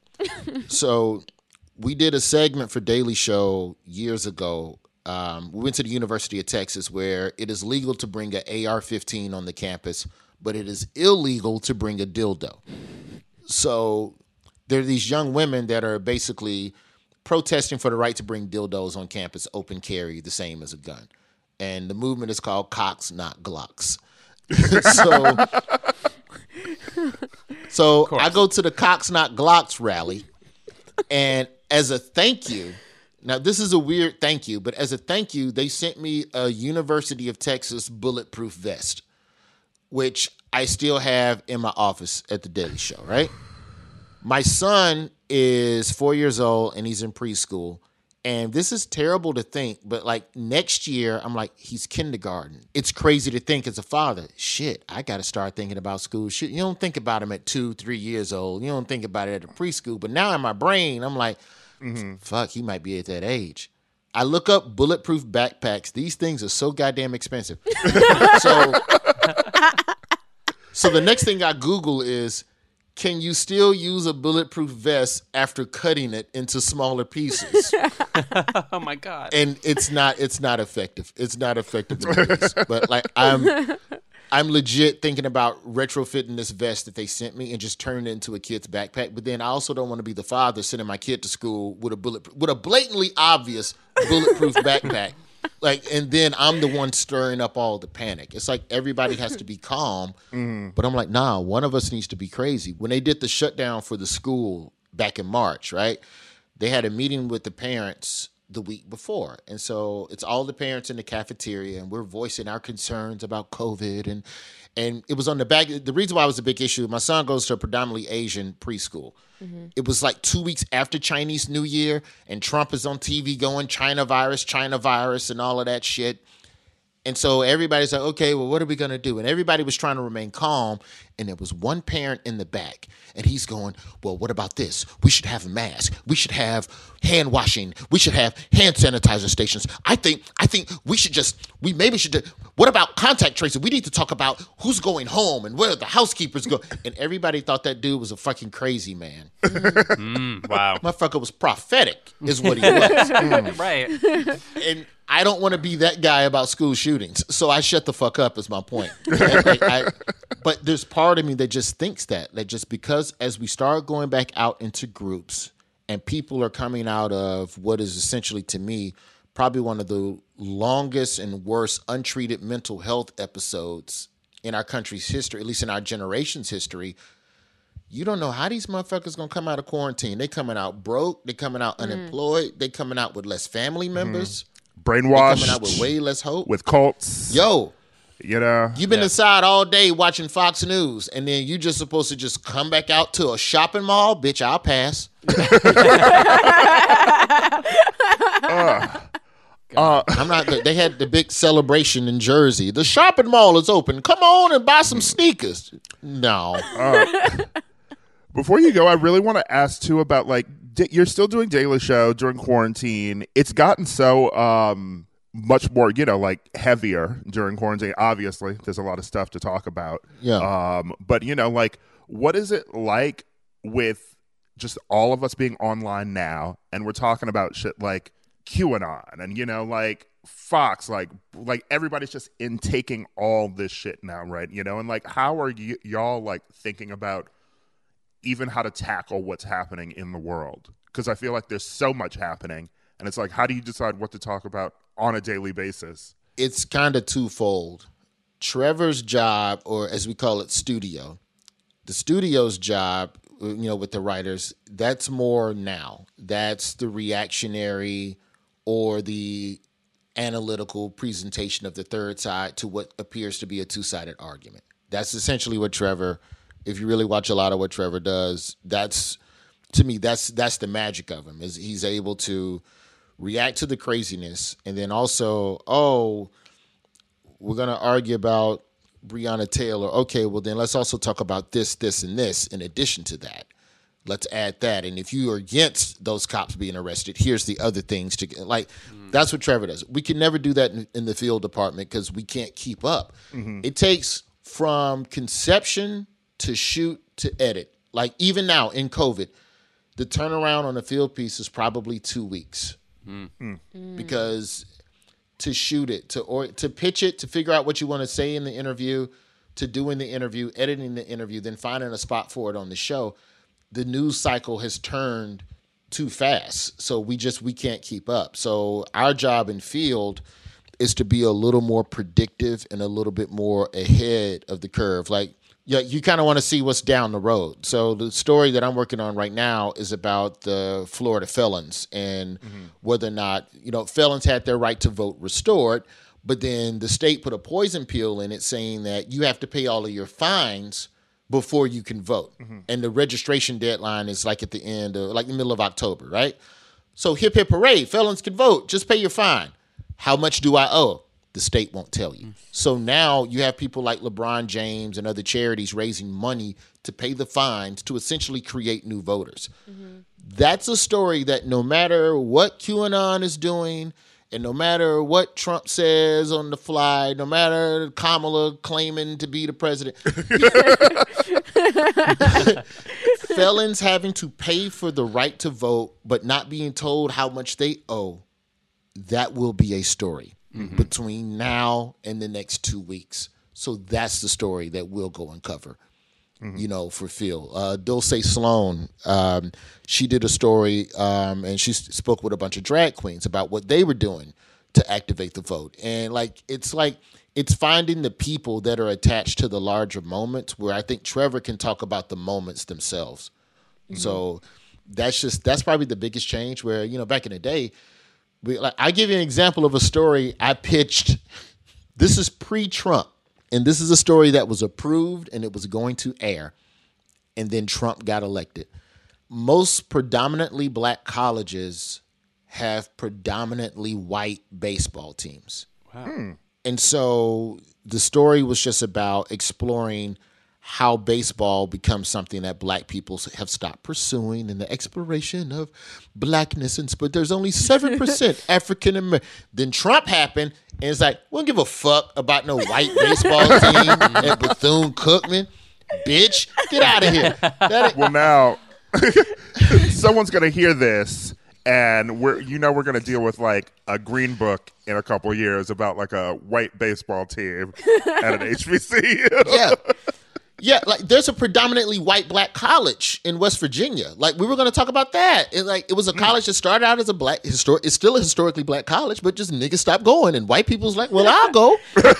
So we did a segment for Daily Show years ago. Um, we went to the University of Texas, where it is legal to bring an A R fifteen on the campus, but it is illegal to bring a dildo. So there are these young women that are basically protesting for the right to bring dildos on campus, open carry, the same as a gun. And the movement is called Cocks, Not Glocks. so so I go to the Cocks, Not Glocks rally, and as a thank you, now this is a weird thank you, but as a thank you, they sent me a University of Texas bulletproof vest, which I still have in my office at the Daily Show, right? My son is four years old and he's in preschool. And this is terrible to think, but like next year, I'm like, he's kindergarten. It's crazy to think as a father, shit, I got to start thinking about school. Shit, you don't think about him at two, three years old. You don't think about it at a preschool. But now in my brain, I'm like, mm-hmm. fuck, he might be at that age. I look up bulletproof backpacks. These things are so goddamn expensive. so, so the next thing I Google is, can you still use a bulletproof vest after cutting it into smaller pieces? Oh my God. And it's not it's not effective. It's not effective in ways. But like I'm I'm legit thinking about retrofitting this vest that they sent me and just turning it into a kid's backpack. But then I also don't want to be the father sending my kid to school with a bullet with a blatantly obvious bulletproof backpack. Like, and then I'm the one stirring up all the panic. It's like everybody has to be calm, mm. but I'm like, nah, one of us needs to be crazy. When they did the shutdown for the school back in March, right? They had a meeting with the parents the week before. And so it's all the parents in the cafeteria and we're voicing our concerns about COVID. And, and it was on the back. The reason why it was a big issue, my son goes to a predominantly Asian preschool. Mm-hmm. It was like two weeks after Chinese New Year, and Trump is on T V going China virus, China virus, and all of that shit. And so everybody's like, okay, well, what are we going to do? And everybody was trying to remain calm. And there was one parent in the back, and he's going, well, what about this? We should have a mask. We should have hand washing. We should have hand sanitizer stations. I think I think we should just, we maybe should, do, what about contact tracing? We need to talk about who's going home and where the housekeepers go. And everybody thought that dude was a fucking crazy man. Mm, wow. Motherfucker was prophetic is what he was. Mm. Right. And I don't want to be that guy about school shootings, so I shut the fuck up is my point. Like, I, but there's part of me that just thinks that, that just because as we start going back out into groups and people are coming out of what is essentially to me probably one of the longest and worst untreated mental health episodes in our country's history, at least in our generation's history, you don't know how these motherfuckers gonna come out of quarantine. They coming out broke, they coming out mm. unemployed, they coming out with less family members. Mm. Brainwashed, coming out with way less hope, with cults. Yo, you know, you've been yeah. inside all day watching Fox News, and then you just supposed to just come back out to a shopping mall, bitch. I'll pass. uh, uh, I'm not. They had the big celebration in Jersey. The shopping mall is open. Come on and buy some sneakers. No. Uh, before you go, I really want to ask too about like. You're still doing Daily Show during quarantine. It's gotten so um, much more, you know, like heavier during quarantine. Obviously, there's a lot of stuff to talk about. Yeah. Um, but, you know, like, what is it like with just all of us being online now? And we're talking about shit like QAnon and, you know, like Fox, like, like everybody's just intaking all this shit now, right? You know, and like, how are y- y'all like thinking about even how to tackle what's happening in the world? Because I feel like there's so much happening, and it's like, how do you decide what to talk about on a daily basis? It's kind of twofold. Trevor's job, or as we call it, studio, the studio's job, you know, with the writers, that's more now. That's the reactionary or the analytical presentation of the third side to what appears to be a two-sided argument. That's essentially what Trevor, if you really watch a lot of what Trevor does, that's, to me, that's that's the magic of him, is he's able to react to the craziness and then also, oh, we're going to argue about Breonna Taylor. Okay, well, then let's also talk about this, this, and this in addition to that. Let's add that. And if you are against those cops being arrested, here's the other things to get. Like, mm. that's what Trevor does. We can never do that in, in the field department because we can't keep up. Mm-hmm. It takes from conception to shoot to edit. Like, even now in COVID, the turnaround on the field piece is probably two weeks. Mm. Mm. Because to shoot it, to or to pitch it, to figure out what you want to say in the interview, to doing the interview, editing the interview, then finding a spot for it on the show, the news cycle has turned too fast. So we just, we can't keep up. So our job in field is to be a little more predictive and a little bit more ahead of the curve. Like, yeah, you kind of want to see what's down the road. So the story that I'm working on right now is about the Florida felons and mm-hmm. whether or not, you know, felons had their right to vote restored, but then the state put a poison pill in it saying that you have to pay all of your fines before you can vote. Mm-hmm. And the registration deadline is like at the end of, like the middle of October, right? So hip hip hooray, felons can vote. Just pay your fine. How much do I owe? The state won't tell you. Mm-hmm. So now you have people like LeBron James and other charities raising money to pay the fines to essentially create new voters. Mm-hmm. That's a story that no matter what QAnon is doing, and no matter what Trump says on the fly, no matter Kamala claiming to be the president, felons having to pay for the right to vote but not being told how much they owe, that will be a story mm-hmm. between now and the next two weeks. So that's the story that we'll go and cover. Mm-hmm. You know, for Phil. Uh, Dulce Sloan, um, she did a story um, and she spoke with a bunch of drag queens about what they were doing to activate the vote. And like, it's like, it's finding the people that are attached to the larger moments where I think Trevor can talk about the moments themselves. Mm-hmm. So that's just, that's probably the biggest change where, you know, back in the day, we, like, I give you an example of a story I pitched. This is pre-Trump. And this is a story that was approved and it was going to air. And then Trump got elected. Most predominantly black colleges have predominantly white baseball teams. Wow. Hmm. And so the story was just about exploring how baseball becomes something that black people have stopped pursuing and the exploration of blackness. And but there's only seven percent African American. Then Trump happened, and it's like, we don't give a fuck about no white baseball team and Bethune-Cookman. Bitch, get out of here. That well, now, someone's going to hear this, and we're you know we're going to deal with like a green book in a couple years about like a white baseball team at an H B C U. Yeah. Yeah, like there's a predominantly white black college in West Virginia. Like we were going to talk about that. It, like it was a college that started out as a black histor- It's still a historically black college, but just niggas stopped going, and white people's like, well, I'll go.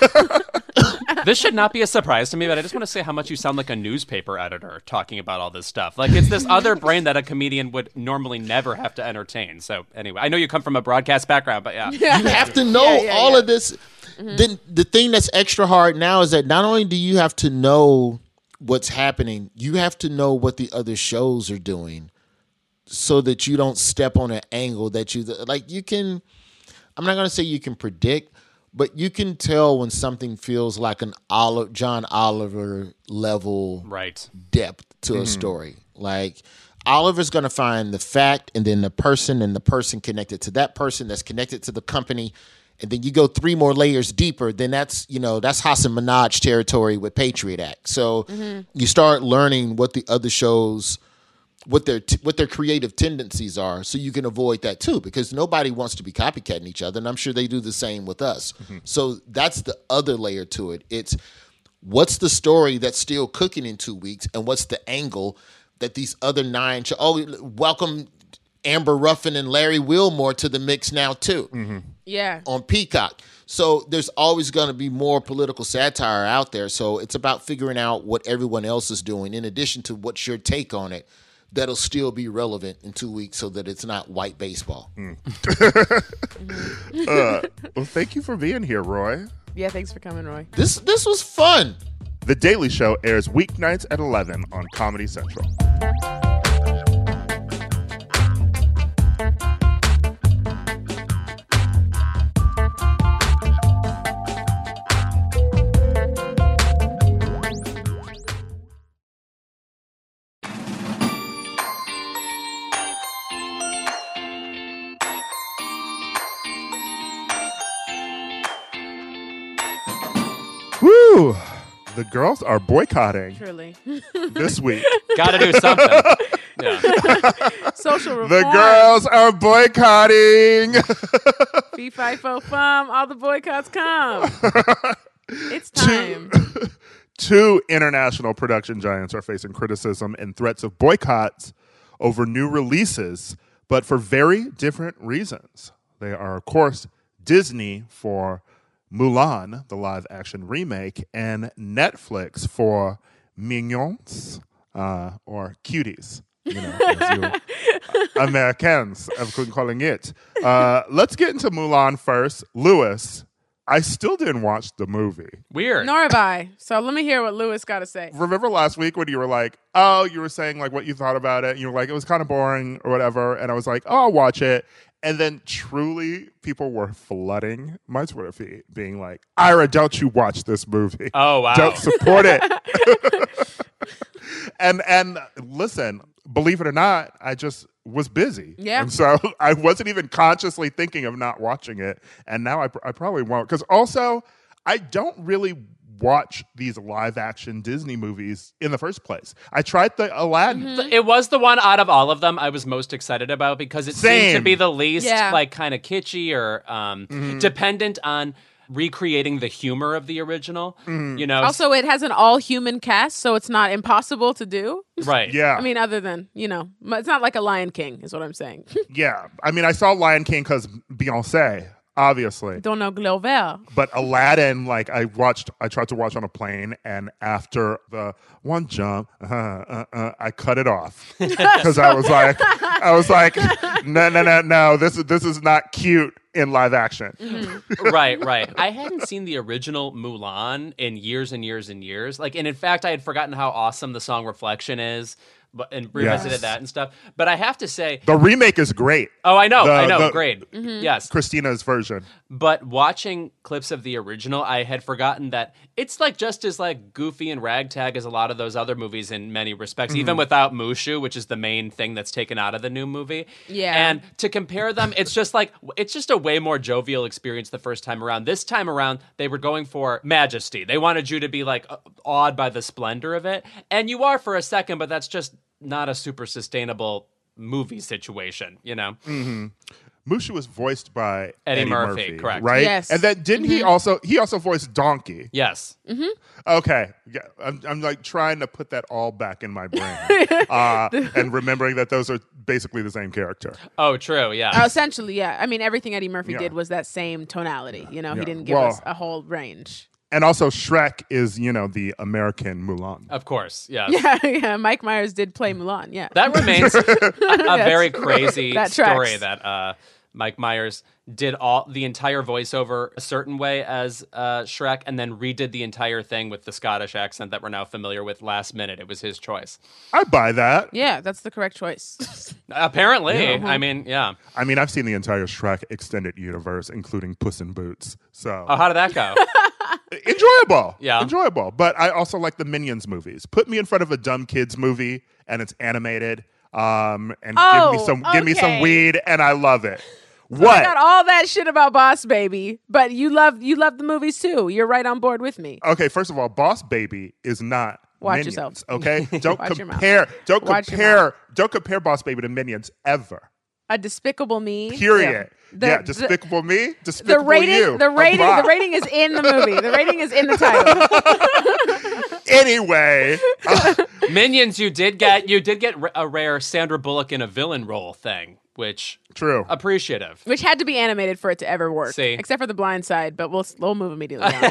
This should not be a surprise to me, but I just want to say how much you sound like a newspaper editor talking about all this stuff. Like it's this other brain that a comedian would normally never have to entertain. So anyway, I know you come from a broadcast background, but yeah, you have to know yeah, yeah, all yeah. of this. Mm-hmm. Then the thing that's extra hard now is that not only do you have to know what's happening, you have to know what the other shows are doing so that you don't step on an angle that you like. You can, I'm not going to say you can predict, but you can tell when something feels like an Olive, John Oliver level right. depth to mm-hmm. a story. Like Oliver's going to find the fact and then the person and the person connected to that person that's connected to the company. And then you go three more layers deeper, then that's, you know, that's Hassan Minaj territory with Patriot Act. So mm-hmm. you start learning what the other shows, what their t- what their creative tendencies are, so you can avoid that too, because nobody wants to be copycatting each other, and I'm sure they do the same with us. Mm-hmm. So that's the other layer to it. It's what's the story that's still cooking in two weeks, and what's the angle that these other nine, sh- oh, welcome Amber Ruffin and Larry Wilmore to the mix now too. Mm-hmm. Yeah. On Peacock. So there's always going to be more political satire out there. So it's about figuring out what everyone else is doing in addition to what's your take on it that'll still be relevant in two weeks so that it's not white baseball. Mm. uh, well, thank you for being here, Roy. Yeah, thanks for coming, Roy. This this was fun. The Daily Show airs weeknights at eleven on Comedy Central. Woo! The girls are boycotting Truly. this week. Gotta do something. Yeah. Social reform. The girls are boycotting. Fee, fi, fo, fum. All the boycotts come. It's time. Two, two international production giants are facing criticism and threats of boycotts over new releases, but for very different reasons. They are, of course, Disney for Mulan, the live-action remake, and Netflix for Mignons, uh, or Cuties, you know, as you Americans have been calling it. Uh, let's get into Mulan first. Lewis, I still didn't watch the movie. Weird. Nor have I. So let me hear what Lewis got to say. Remember last week when you were like, oh, you were saying like what you thought about it. And you were like, it was kind of boring or whatever. And I was like, oh, I'll watch it. And then truly people were flooding my Twitter feed being like, Ira, don't you watch this movie. Oh, wow. Don't support it. and and listen, believe it or not, I just was busy. Yeah. And so I wasn't even consciously thinking of not watching it. And now I, I probably won't. Because also, I don't really watch these live action Disney movies in the first place. I tried the Aladdin. Mm-hmm. It was the one out of all of them I was most excited about because it seemed to Same. be the least Yeah. like kind of kitschy or um, Mm-hmm. dependent on recreating the humor of the original. Mm-hmm. You know, Also, it has an all-human cast, so it's not impossible to do. right? Yeah. I mean, other than, you know, it's not like a Lion King, is what I'm saying. Yeah. I mean, I saw Lion King because Beyonce, obviously. Don't know Glover. But Aladdin, like I watched, I tried to watch on a plane, and after the one jump, uh, uh, uh, I cut it off because I was like, I was like, no, no, no, no, this is this is not cute in live action. right, right. I hadn't seen the original Mulan in years and years and years. Like, and in fact, I had forgotten how awesome the song "Reflection" is, but and revisited Yes. that and stuff. But I have to say, The remake is great, oh, I know, The- I know, the- great, yes. Christina's version. But watching clips of the original, I had forgotten that it's like just as like goofy and ragtag as a lot of those other movies in many respects, even without Mushu, which is the main thing that's taken out of the new movie. Yeah. And to compare them, it's just like it's just a way more jovial experience the first time around. This time around, they were going for majesty. They wanted you to be like awed by the splendor of it, and you are for a second, but that's just not a super sustainable movie situation, you know? Mushu was voiced by Eddie Eddie, Murphy, correct. Right? Yes. And then didn't he also he also voiced Donkey? Yes. Okay, yeah, I'm, I'm like trying to put that all back in my brain, uh, and remembering that those are basically the same character. Oh, true. Yeah. Uh, essentially, yeah. I mean, everything Eddie Murphy Yeah. did was that same tonality. You know, Yeah. he didn't give Well- us a whole range. And also, Shrek is you know the American Mulan. Of course. Yes. Yeah, yeah. Mike Myers did play Mulan. Yeah. That remains a very crazy That story tracks. that uh, Mike Myers did all the entire voiceover a certain way as uh, Shrek and then redid the entire thing with the Scottish accent that we're now familiar with last minute. It was his choice. I buy that. Yeah, that's the correct choice. Apparently. I mean, yeah. I mean, I've seen the entire Shrek extended universe, including Puss in Boots. So Oh, how did that go? enjoyable. Yeah. Enjoyable. But I also like the Minions movies. Put me in front of a dumb kids movie and it's animated. Um, and give me Oh, some give me some okay. weed and I love it. I What? got all that shit about Boss Baby, but you love you love the movies too. You're right on board with me. Okay, first of all, Boss Baby is not Watch Minions, yourself. okay? Don't Watch your mouth. compare don't Watch your compare don't compare Boss Baby to Minions ever. A Despicable Me. Period. The- yeah, the- Despicable Me, The Despicable rating, You. the rating, Bye. the rating is in the movie. The rating is in the title. Anyway, uh, Minions, you did get you did get a rare Sandra Bullock in a villain role thing, which true. appreciative. Which had to be animated for it to ever work. See. Except for The Blind Side, but we'll we'll move immediately on.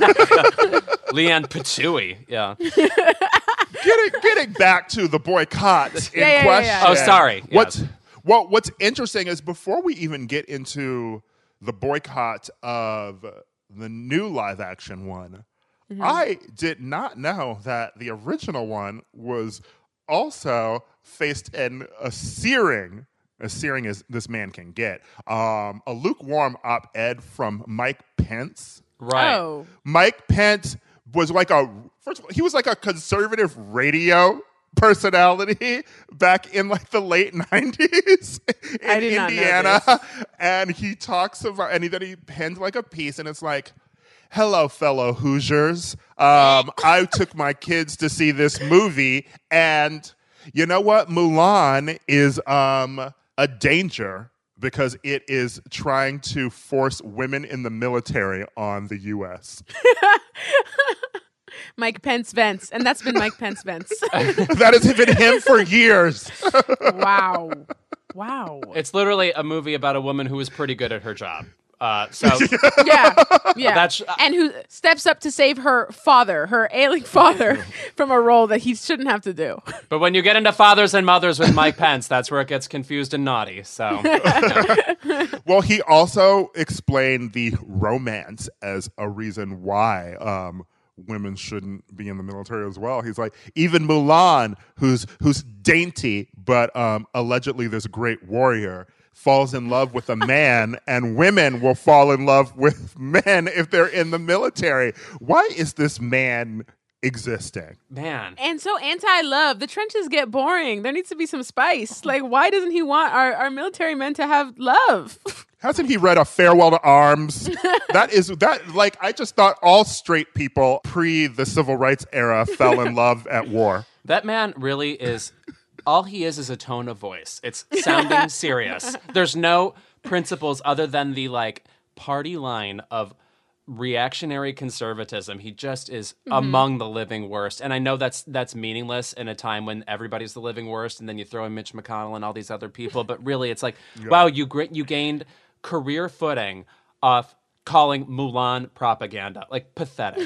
Leanne Patui. Yeah. getting getting back to the boycott in Yeah, yeah, yeah, question. yeah. Oh, sorry. What's Yes. well, what's interesting is before we even get into the boycott of the new live action one, Mm-hmm. I did not know that the original one was also faced in a searing, as searing as this man can get, um, a lukewarm op-ed from Mike Pence. Right. Oh. Mike Pence was like a first of all, he was like a conservative radio personality back in like the late nineties in I did not know Indiana. this. And he talks about and then he penned like a piece and it's like, hello, fellow Hoosiers. Um, I took my kids to see this movie and you know what? Mulan is um a danger because it is trying to force women in the military on the U S Mike Pence Vence. And that's been Mike Pence Vence. That has been him for years. Wow. Wow. It's literally a movie about a woman who is pretty good at her job. Uh, so Yeah, yeah. That's- and who steps up to save her father, her ailing father, from a role that he shouldn't have to do. But when you get into fathers and mothers with Mike Pence, that's where it gets confused and naughty. So Well, he also explained the romance as a reason why um, women shouldn't be in the military as well. He's like, even Mulan, who's who's dainty but um, allegedly this great warrior, falls in love with a man, and women will fall in love with men if they're in the military. Why is this man existing? man, And so anti-love. The trenches get boring. There needs to be some spice. Like, why doesn't he want our, our military men to have love? Hasn't he read A Farewell to Arms? That is that like I just thought all straight people pre the civil rights era fell in love at war. that man really is. All he is is a tone of voice. It's sounding serious. There's no principles other than the like party line of reactionary conservatism. He just is Mm-hmm. among the living worst. And I know that's that's meaningless in a time when everybody's the living worst, and then you throw in Mitch McConnell and all these other people. But really, it's like, wow, you gr- you gained career footing off calling Mulan propaganda. Like, pathetic.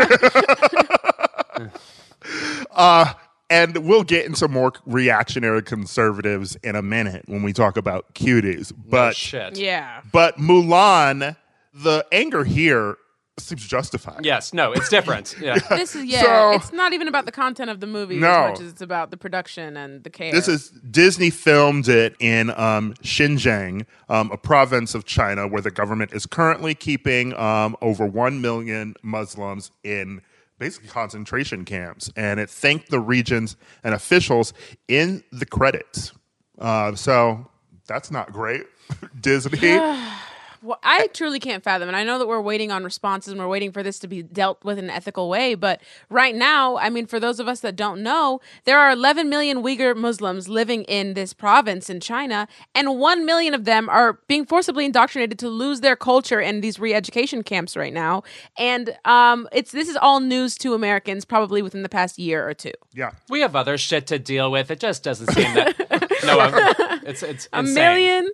Uh And we'll get into more reactionary conservatives in a minute when we talk about cuties. But Shit. Yeah. but Mulan, the anger here seems justified. Yes. No, it's different. Yeah. This is, yeah, So- it's not even about the content of the movie No. as much as it's about the production and the care. This is Disney filmed it in um, Xinjiang, um, a province of China where the government is currently keeping um, over one million Muslims in basically concentration camps. And it thanked the regions and officials in the credits. Uh, so that's not great. Disney. Well, I truly can't fathom, and I know that we're waiting on responses and we're waiting for this to be dealt with in an ethical way, but right now, I mean, for those of us that don't know, there are eleven million Uyghur Muslims living in this province in China, and one million of them are being forcibly indoctrinated to lose their culture in these re-education camps right now, and um, it's this is all news to Americans probably within the past year or two. Yeah. We have other shit to deal with. It just doesn't seem that. No, I'm- it's it's A insane. million.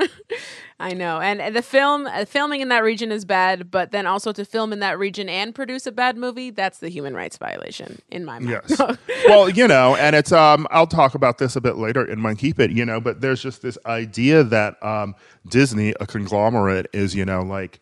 I know, and, and the film uh, filming in that region is bad, but then also to film in that region and produce a bad movie—that's the human rights violation in my mind. Yes. Well, you know, and it's um I'll talk about this a bit later in my Keep It, you know, but there's just this idea that um Disney, a conglomerate, is, you know, like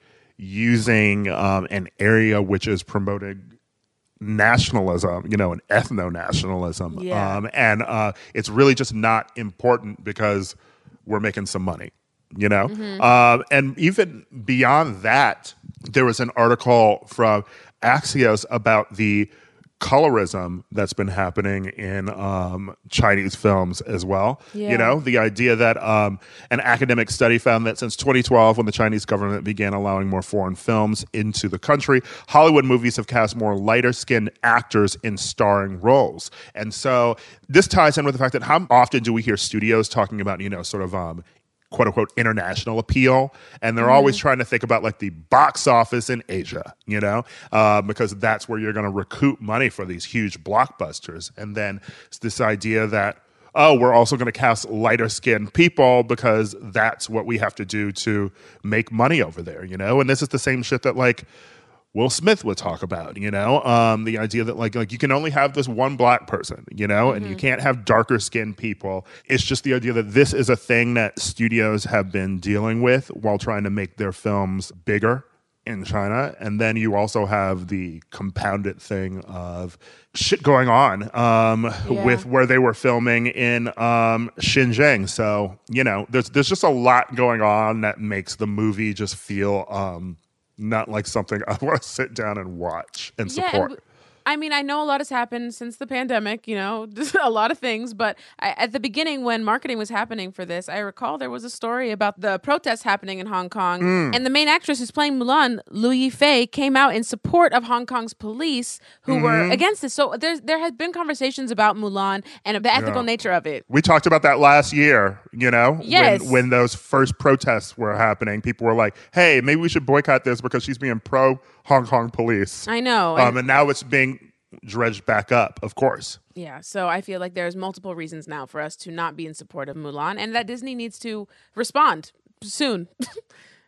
using um an area which is promoting nationalism, you know, and ethno-nationalism. Yeah. Um and uh it's really just not important because we're making some money. You know, um, and even beyond that, there was an article from Axios about the colorism that's been happening in um, Chinese films as well. Yeah. You know, the idea that um, an academic study found that since twenty twelve, when the Chinese government began allowing more foreign films into the country, Hollywood movies have cast more lighter-skinned actors in starring roles. And so this ties in with the fact that how often do we hear studios talking about, you know, sort of um, quote unquote international appeal, and they're always trying to think about like the box office in Asia, you know, uh, because that's where you're going to recoup money for these huge blockbusters. And then it's this idea that, oh, we're also going to cast lighter skinned people because that's what we have to do to make money over there, you know. And this is the same shit that like Will Smith would talk about, you know, um, the idea that like like you can only have this one black person, you know, and you can't have darker skinned people. It's just the idea that this is a thing that studios have been dealing with while trying to make their films bigger in China. And then you also have the compounded thing of shit going on um, Yeah. with where they were filming in um, Xinjiang. So, you know, there's there's just a lot going on that makes the movie just feel um, not like something I want to sit down and watch and Yeah, and support. w- I mean, I know a lot has happened since the pandemic, you know, just a lot of things. But I, at the beginning, when marketing was happening for this, I recall there was a story about the protests happening in Hong Kong. Mm. And the main actress who's playing Mulan, Liu Yifei, came out in support of Hong Kong's police who Mm-hmm. were against this. So there's, there has been conversations about Mulan and the ethical Yeah. nature of it. We talked about that last year, you know, Yes. when, when those first protests were happening. People were like, hey, maybe we should boycott this because she's being pro Hong Kong police. I know. Um, and- and now it's being dredged back up, of course. Yeah, so I feel like there's multiple reasons now for us to not be in support of Mulan and that Disney needs to respond soon.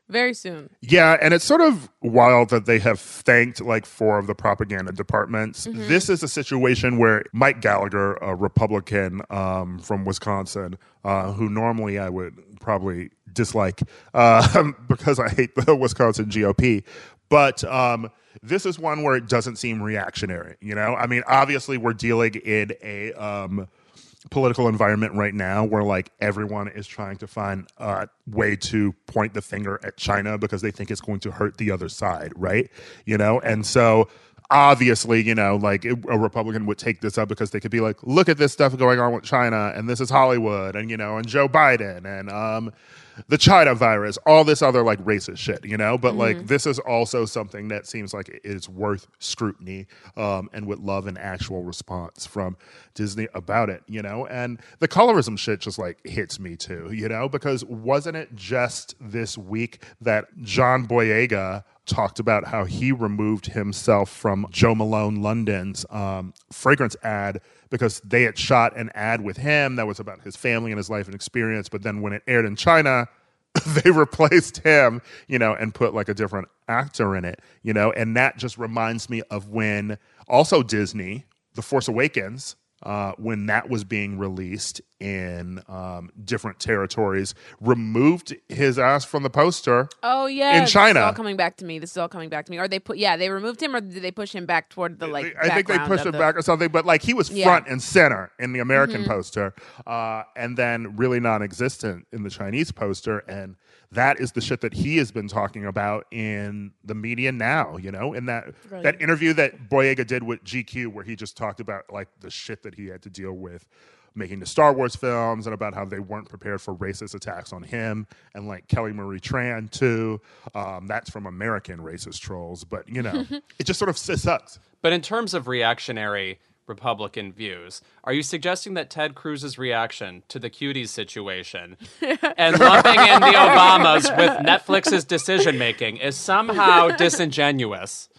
Very soon. Yeah, and it's sort of wild that they have thanked like four of the propaganda departments. Mm-hmm. This is a situation where Mike Gallagher, a Republican um, from Wisconsin, uh, who normally I would probably dislike uh, because I hate the Wisconsin G O P, but um, this is one where it doesn't seem reactionary. You know, I mean, obviously we're dealing in a um, political environment right now where like everyone is trying to find a way to point the finger at China because they think it's going to hurt the other side, right? You know, and so obviously, you know, like a Republican would take this up because they could be like, look at this stuff going on with China, and this is Hollywood, and you know, and Joe Biden, and um the China virus, all this other like racist shit, you know? But mm-hmm. like this is also something that seems like it is worth scrutiny um, and would love an actual response from Disney about it, you know? And the colorism shit just like hits me too, you know? Because wasn't it just this week that John Boyega talked about how he removed himself from Joe Malone London's um, fragrance ad because they had shot an ad with him that was about his family and his life and experience. But then when it aired in China, they replaced him, you know, and put like a different actor in it, you know. And that just reminds me of when also Disney, The Force Awakens, uh, when that was being released in um, different territories, removed his ass from the poster. Oh yeah, in China. This is all coming back to me. This is all coming back to me. Or they put, yeah, they removed him, or did they push him back toward the like? I think they pushed him the... back or something, but like he was yeah. front and center in the American mm-hmm. poster, uh, and then really non-existent in the Chinese poster, and that is the shit that he has been talking about in the media now, you know, in that right. that interview that Boyega did with G Q, where he just talked about like the shit that he had to deal with making the Star Wars films and about how they weren't prepared for racist attacks on him and like Kelly Marie Tran too. Um, that's from American racist trolls, but you know, it just sort of sucks. But in terms of reactionary Republican views, are you suggesting that Ted Cruz's reaction to the cuties situation and lumping in the Obamas with Netflix's decision-making is somehow disingenuous?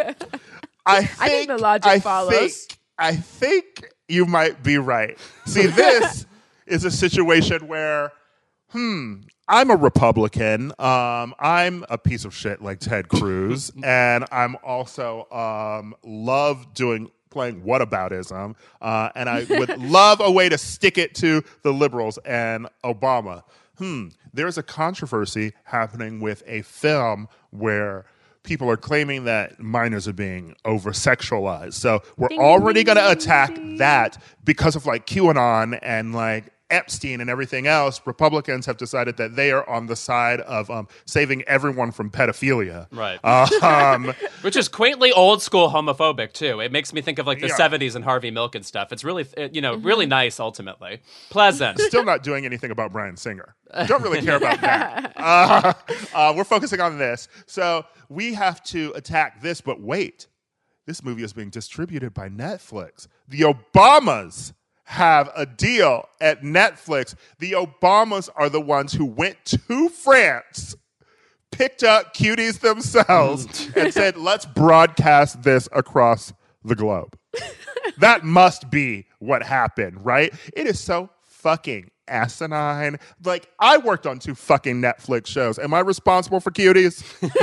I think, I think the logic I follows. Think, I think you might be right. See, this is a situation where, hmm, I'm a Republican. Um, I'm a piece of shit like Ted Cruz, and I'm also um, love doing playing whataboutism, uh, and I would love a way to stick it to the liberals and Obama. Hmm, there's a controversy happening with a film where people are claiming that minors are being over-sexualized. So we're ding, already ding, going to ding, attack ding. that because of like QAnon and like Epstein and everything else. Republicans have decided that they are on the side of um, saving everyone from pedophilia. Right. Um, Which is quaintly old school homophobic too. It makes me think of like the Yeah. seventies and Harvey Milk and stuff. It's really, you know, Mm-hmm. really nice ultimately. Pleasant. Still not doing anything about Bryan Singer. Don't really care about that. Uh, uh, we're focusing on this. So we have to attack this, but wait. This movie is being distributed by Netflix. The Obamas have a deal at Netflix. The Obamas are the ones who went to France, picked up cuties themselves, and said, let's broadcast this across the globe. That must be what happened, right? It is so fucking asinine. Like, I worked on two fucking Netflix shows. Am I responsible for cuties?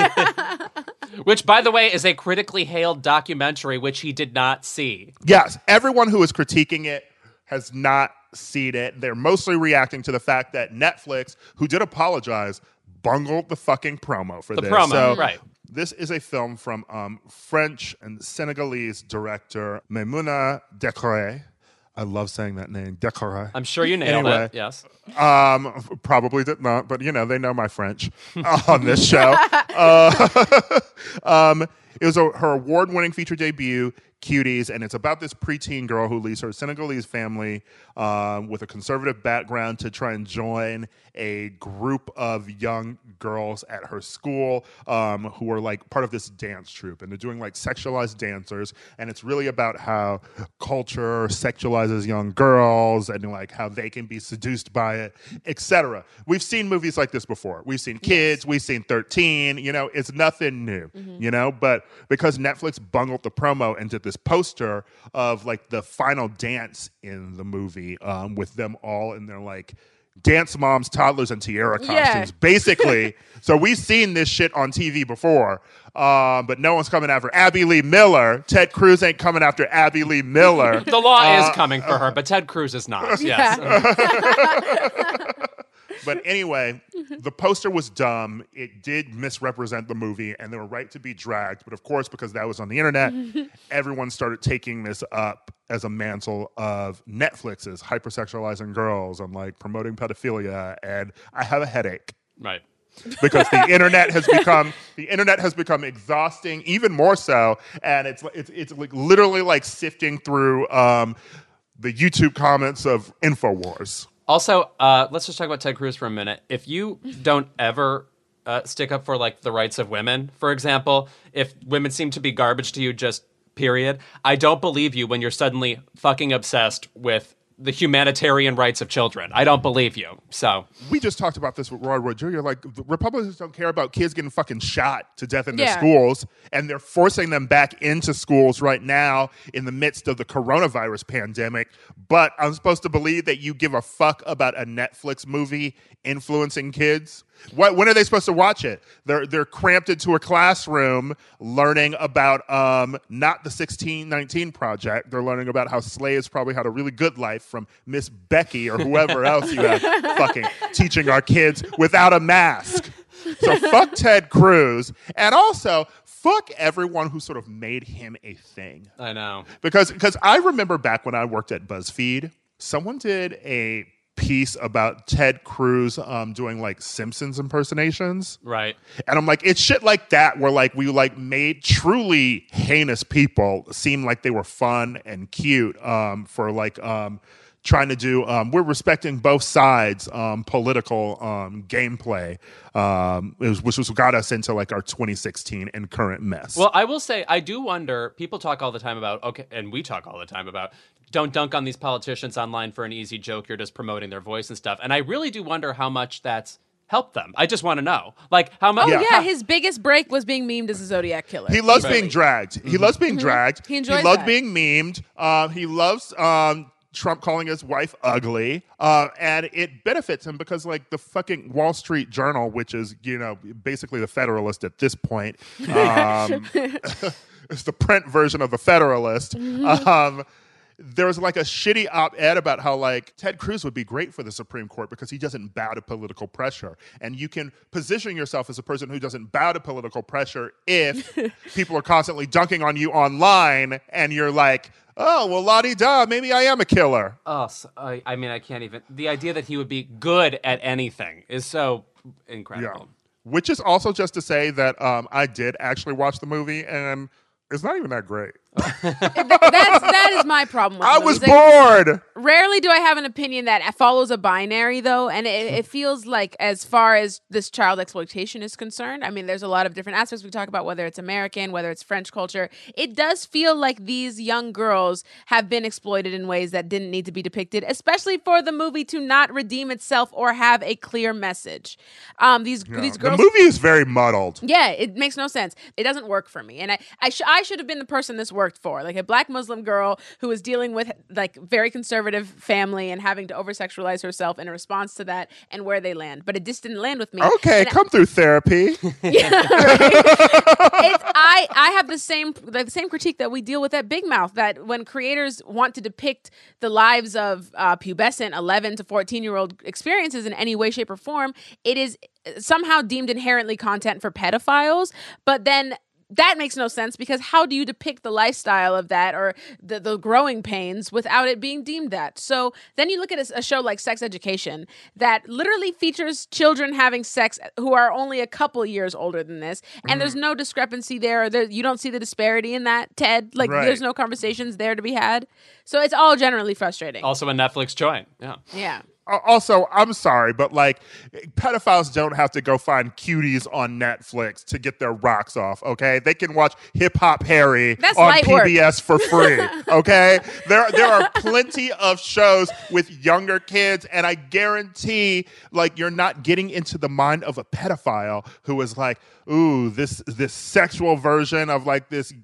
Which, by the way, is a critically hailed documentary which he did not see. Yes. Everyone who is critiquing it has not seen it. They're mostly reacting to the fact that Netflix, who did apologize, bungled the fucking promo for The this. promo, So right. This is a film from um, French and Senegalese director Maimouna Diakhaté. I love saying that name, Diakhaté. I'm sure you nailed Anyway. it. Yes. Um, probably did not, but you know, they know my French uh, on this show. Uh, um, it was a, her award-winning feature debut, Cuties, and it's about this preteen girl who leaves her Senegalese family um, with a conservative background to try and join a group of young girls at her school um, who are like part of this dance troupe, and they're doing like sexualized dancers, and it's really about how culture sexualizes young girls and like how they can be seduced by it, et cetera. We've seen movies like this before. We've seen Kids, we've seen thirteen, you know, it's nothing new, mm-hmm. you know, but because Netflix bungled the promo and did this poster of like the final dance in the movie um, with them all in their like dance moms, toddlers, and tiara costumes. Yeah. Basically, so we've seen this shit on T V before, um, but no one's coming after Abby Lee Miller. Ted Cruz ain't coming after Abby Lee Miller. The law Uh, is coming for her, but Ted Cruz is not. Yeah. Yes. But anyway, the poster was dumb. It did misrepresent the movie, and they were right to be dragged. But of course, because that was on the internet, everyone started taking this up as a mantle of Netflix's hypersexualizing girls and like promoting pedophilia. And I have a headache Right. because the internet has become the internet has become exhausting, even more so. And it's it's it's like literally like sifting through um, the YouTube comments of InfoWars. Also, uh, let's just talk about Ted Cruz for a minute. If you don't ever uh, stick up for like the rights of women, for example, if women seem to be garbage to you, just period, I don't believe you when you're suddenly fucking obsessed with the humanitarian rights of children. I don't believe you. So We just talked about this with Roy Roy Junior Like, the Republicans don't care about kids getting fucking shot to death in their Yeah. schools, and they're forcing them back into schools right now in the midst of the coronavirus pandemic. But I'm supposed to believe that you give a fuck about a Netflix movie influencing kids? What, when are they supposed to watch it? They're they're cramped into a classroom learning about um, not the sixteen nineteen Project. They're learning about how slaves probably had a really good life from Miss Becky or whoever else you have fucking teaching our kids without a mask. So fuck Ted Cruz. And also, fuck everyone who sort of made him a thing. I know. Because because I remember back when I worked at BuzzFeed, someone did a piece about Ted Cruz um, doing like Simpsons impersonations. Right. And I'm like, it's shit like that where like we like made truly heinous people seem like they were fun and cute um, for like um, trying to do, um, we're respecting both sides um, political um, gameplay, um, it was, which was got us into like our twenty sixteen and current mess. Well, I will say, I do wonder, people talk all the time about, okay, and we talk all the time about, don't dunk on these politicians online for an easy joke. You're just promoting their voice and stuff. And I really do wonder how much that's helped them. I just want to know. Like, how much. Oh Yeah. yeah, his biggest break was being memed as a Zodiac killer. He loves Really. being dragged. He loves being dragged. He enjoys loves that. being memed. Uh, he loves um, Trump calling his wife ugly. Uh, and it benefits him because, like, the fucking Wall Street Journal, which is, you know, basically the Federalist at this point, um, it's the print version of the Federalist. Um, there was like a shitty op-ed about how like Ted Cruz would be great for the Supreme Court because he doesn't bow to political pressure. And you can position yourself as a person who doesn't bow to political pressure if people are constantly dunking on you online and you're like, oh, well, la-di-da, maybe I am a killer. Oh, so, I, I mean, I can't even. The idea that he would be good at anything is so incredible. Yeah. Which is also just to say that um, I did actually watch the movie and it's not even that great. Th- that's that is my problem with I the was movies. Like, bored. rarely do I have an opinion that follows a binary, though, and it, it feels like as far as this child exploitation is concerned, I mean, there's a lot of different aspects we talk about, whether it's American, whether it's French culture. It does feel like these young girls have been exploited in ways that didn't need to be depicted, especially for the movie to not redeem itself or have a clear message. Um, these Yeah. these The girls. movie is very muddled. Yeah, it makes no sense. It doesn't work for me. And I I, sh- I should have been the person this worked for, like a black Muslim girl who was dealing with like very conservative family and having to over-sexualize herself in a response to that and where they land. But it just didn't land with me. Okay, And I- come through therapy. it's, I, I have the same like, the same critique that we deal with at Big Mouth, that when creators want to depict the lives of uh, pubescent eleven to fourteen year old experiences in any way, shape, or form, it is somehow deemed inherently content for pedophiles. But then that makes no sense, because how do you depict the lifestyle of that or the, the growing pains without it being deemed that? So then you look at a, a show like Sex Education that literally features children having sex who are only a couple years older than this, and Mm-hmm. there's no discrepancy there, or there. You don't see the disparity in that, Ted. Like, Right. there's no conversations there to be had. So it's all generally frustrating. Also a Netflix joint. Yeah. Yeah. Also, I'm sorry, but like pedophiles don't have to go find cuties on Netflix to get their rocks off, okay? They can watch Hip Hop Harry That's on light P B S work. for free, okay? There there are plenty of shows with younger kids, and I guarantee like you're not getting into the mind of a pedophile who is like, ooh, this this sexual version of like this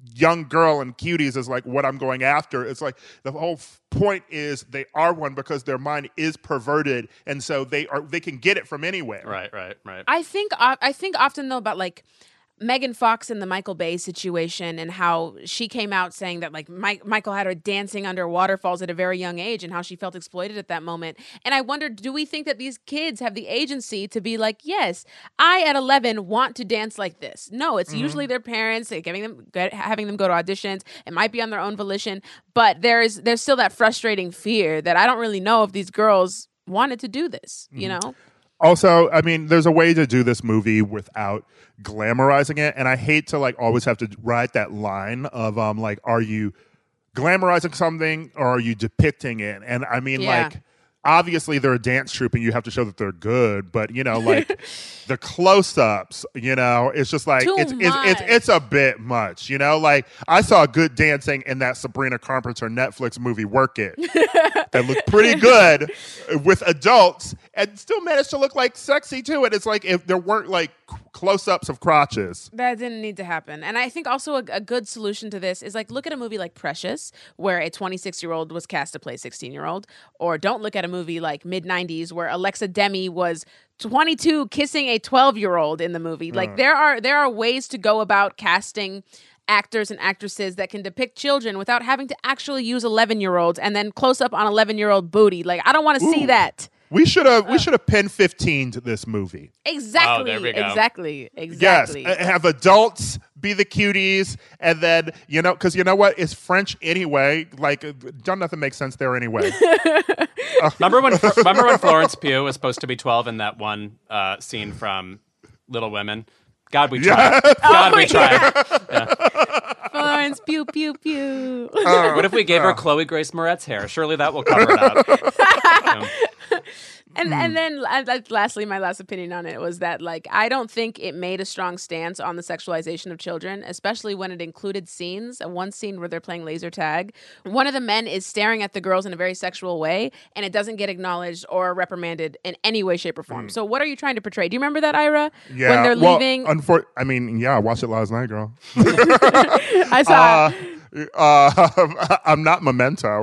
young girl and cuties is like what I'm going after. It's like the whole f- point is they are one because their mind is perverted, and so they are they can get it from anywhere. Right, right, right. I think uh, I think often though about like Megan Fox in the Michael Bay situation and how she came out saying that like Mike, Michael had her dancing under waterfalls at a very young age and how she felt exploited at that moment. And I wondered, do we think that these kids have the agency to be like, yes, I at eleven want to dance like this? No, it's mm-hmm. usually their parents giving them, having them go to auditions. It might be on their own volition, but there's there's still that frustrating fear that I don't really know if these girls wanted to do this, you mm-hmm. know? Also, I mean, there's a way to do this movie without glamorizing it, and I hate to like always have to write that line of um like, are you glamorizing something or are you depicting it? And I mean, yeah. like, obviously they're a dance troupe and you have to show that they're good, but you know, like the close-ups, you know, it's just like it's it's, it's it's a bit much, you know. Like I saw good dancing in that Sabrina Carpenter Netflix movie, Work It, that looked pretty good with adults and still managed to look like sexy too. And it's like if there weren't like close-ups of crotches. That didn't need to happen. And I think also a, a good solution to this is like look at a movie like Precious, where a twenty-six-year-old was cast to play a sixteen-year-old, or don't look at a movie like mid nineties where Alexa Demi was twenty-two kissing a twelve-year-old in the movie. Like uh. there are there are ways to go about casting actors and actresses that can depict children without having to actually use eleven-year-olds and then close up on eleven-year-old booty. Like I don't want to see that. We should have we should have pinned fifteen to this movie. Exactly. Oh, there we go. Exactly. Exactly. Yes, have adults be the cuties, and then you know, because you know what, it's French anyway. Like, don't nothing makes sense there anyway. remember when remember when Florence Pugh was supposed to be twelve in that one uh, scene from Little Women? God, we tried. Yes. God, Oh, we tried. yeah. Yeah. Florence Pew Pew Pew. Uh, What if we gave her uh. Chloe Grace Moretz hair? Surely that will cover it up. Yeah. And and then uh, lastly, my last opinion on it was that like I don't think it made a strong stance on the sexualization of children, especially when it included scenes. Uh, one scene where they're playing laser tag, one of the men is staring at the girls in a very sexual way, and it doesn't get acknowledged or reprimanded in any way, shape, or form. Mm. So what are you trying to portray? Do you remember that, Ira? Yeah. When they're well, leaving. Unfor- I mean, yeah, I watched it last night, girl. I saw. Uh, uh, I'm not Memento.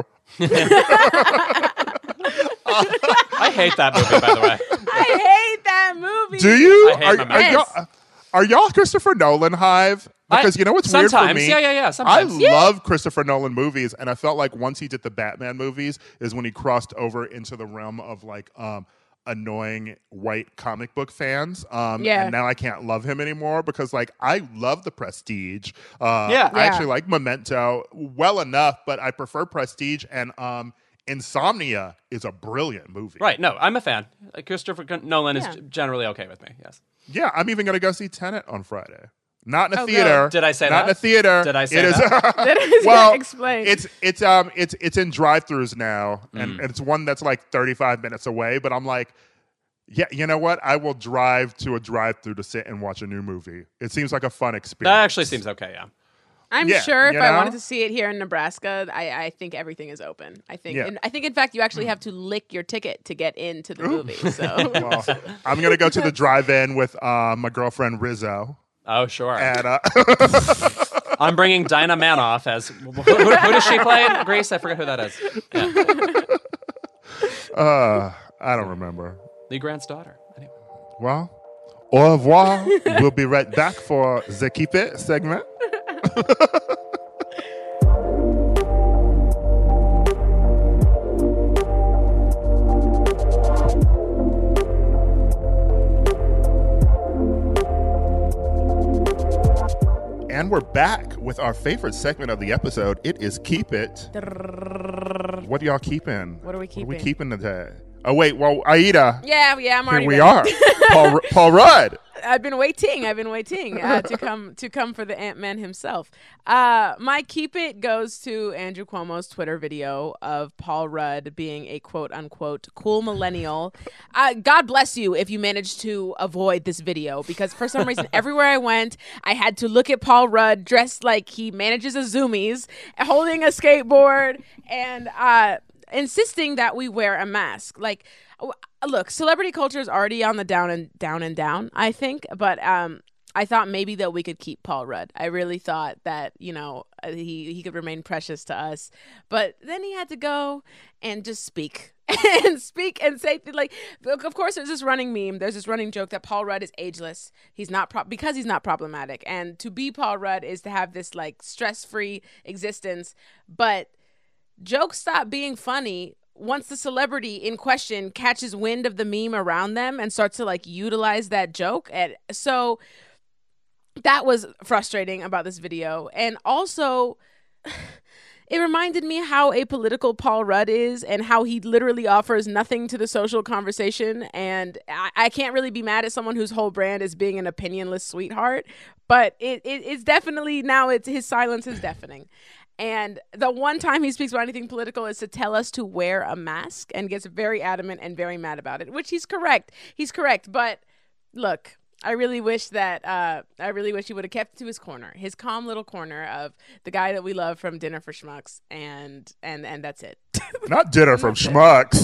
I hate that movie, by the way. I hate that movie. Do you? I hate are, Memento. are, y'all, are y'all Christopher Nolan hive? Because I, you know what's weird for sometimes. me? Yeah, yeah, yeah. I Sometimes. Yeah. love Christopher Nolan movies, and I felt like once he did the Batman movies is when he crossed over into the realm of like um, annoying white comic book fans. Um, Yeah. And now I can't love him anymore because like I love The Prestige. Uh, Yeah. I Yeah. actually like Memento well enough, but I prefer Prestige, and um, Insomnia is a brilliant movie. Right. No, I'm a fan. Like, Christopher Nolan Yeah. is generally okay with me. Yes. Yeah, I'm even going to go see Tenet on Friday. Not in a Oh, theater. good. Did I say Not that? in a theater. Did I say It is- that? That is well, explain. it's it's um it's it's in drive-throughs now, and, Mm. and it's one that's like thirty-five minutes away. But I'm like, yeah, you know what? I will drive to a drive-through to sit and watch a new movie. It seems like a fun experience. That actually seems okay. Yeah. I'm Yeah, sure if you I know? wanted to see it here in Nebraska, I, I think everything is open. I think, Yeah. and I think in fact you actually have to lick your ticket to get into the movie. So Well, I'm gonna go to the drive-in with uh, my girlfriend Rizzo, Oh, sure. and uh, I'm bringing Dinah Manoff as who, who, who does she play in Grease? I forget who that is. Yeah. uh, I don't remember. Lee Grant's daughter. Anyway. Well, au revoir. We'll be right back for the Keep It segment. And we're back with our favorite segment of the episode. It is Keep It. What are y'all keeping? What are we What are we keeping? keeping today? Oh, wait. Well, Aida. yeah, yeah, I'm Here already we ready. are. Paul, Paul Rudd. I've been waiting. I've been waiting uh, to come to come for the Ant-Man himself. Uh, my keep it goes to Andrew Cuomo's Twitter video of Paul Rudd being a quote unquote cool millennial. Uh, God bless you if you managed to avoid this video, because for some reason everywhere I went, I had to look at Paul Rudd dressed like he manages a Zoomies, holding a skateboard, and uh, insisting that we wear a mask. Like, look, celebrity culture is already on the down and down and down, I think. But um, I thought maybe that we could keep Paul Rudd. I really thought that, you know, uh, he, he could remain precious to us. But then he had to go and just speak. and speak and say, like, of course, there's this running meme. There's this running joke that Paul Rudd is ageless. He's not pro- because he's not problematic. And to be Paul Rudd is to have this, like, stress-free existence. But jokes stop being funny once the celebrity in question catches wind of the meme around them and starts to, like, utilize that joke. And so that was frustrating about this video. And also, it reminded me how apolitical Paul Rudd is and how he literally offers nothing to the social conversation. And I, I can't really be mad at someone whose whole brand is being an opinionless sweetheart. But it, it it's definitely now it's his silence is deafening. And the one time he speaks about anything political is to tell us to wear a mask and gets very adamant and very mad about it, which he's correct. He's correct. But look, I really wish that uh, I really wish he would have kept to his corner, his calm little corner of the guy that we love from Dinner for Schmucks. And and, and that's it. Not Dinner from Schmucks.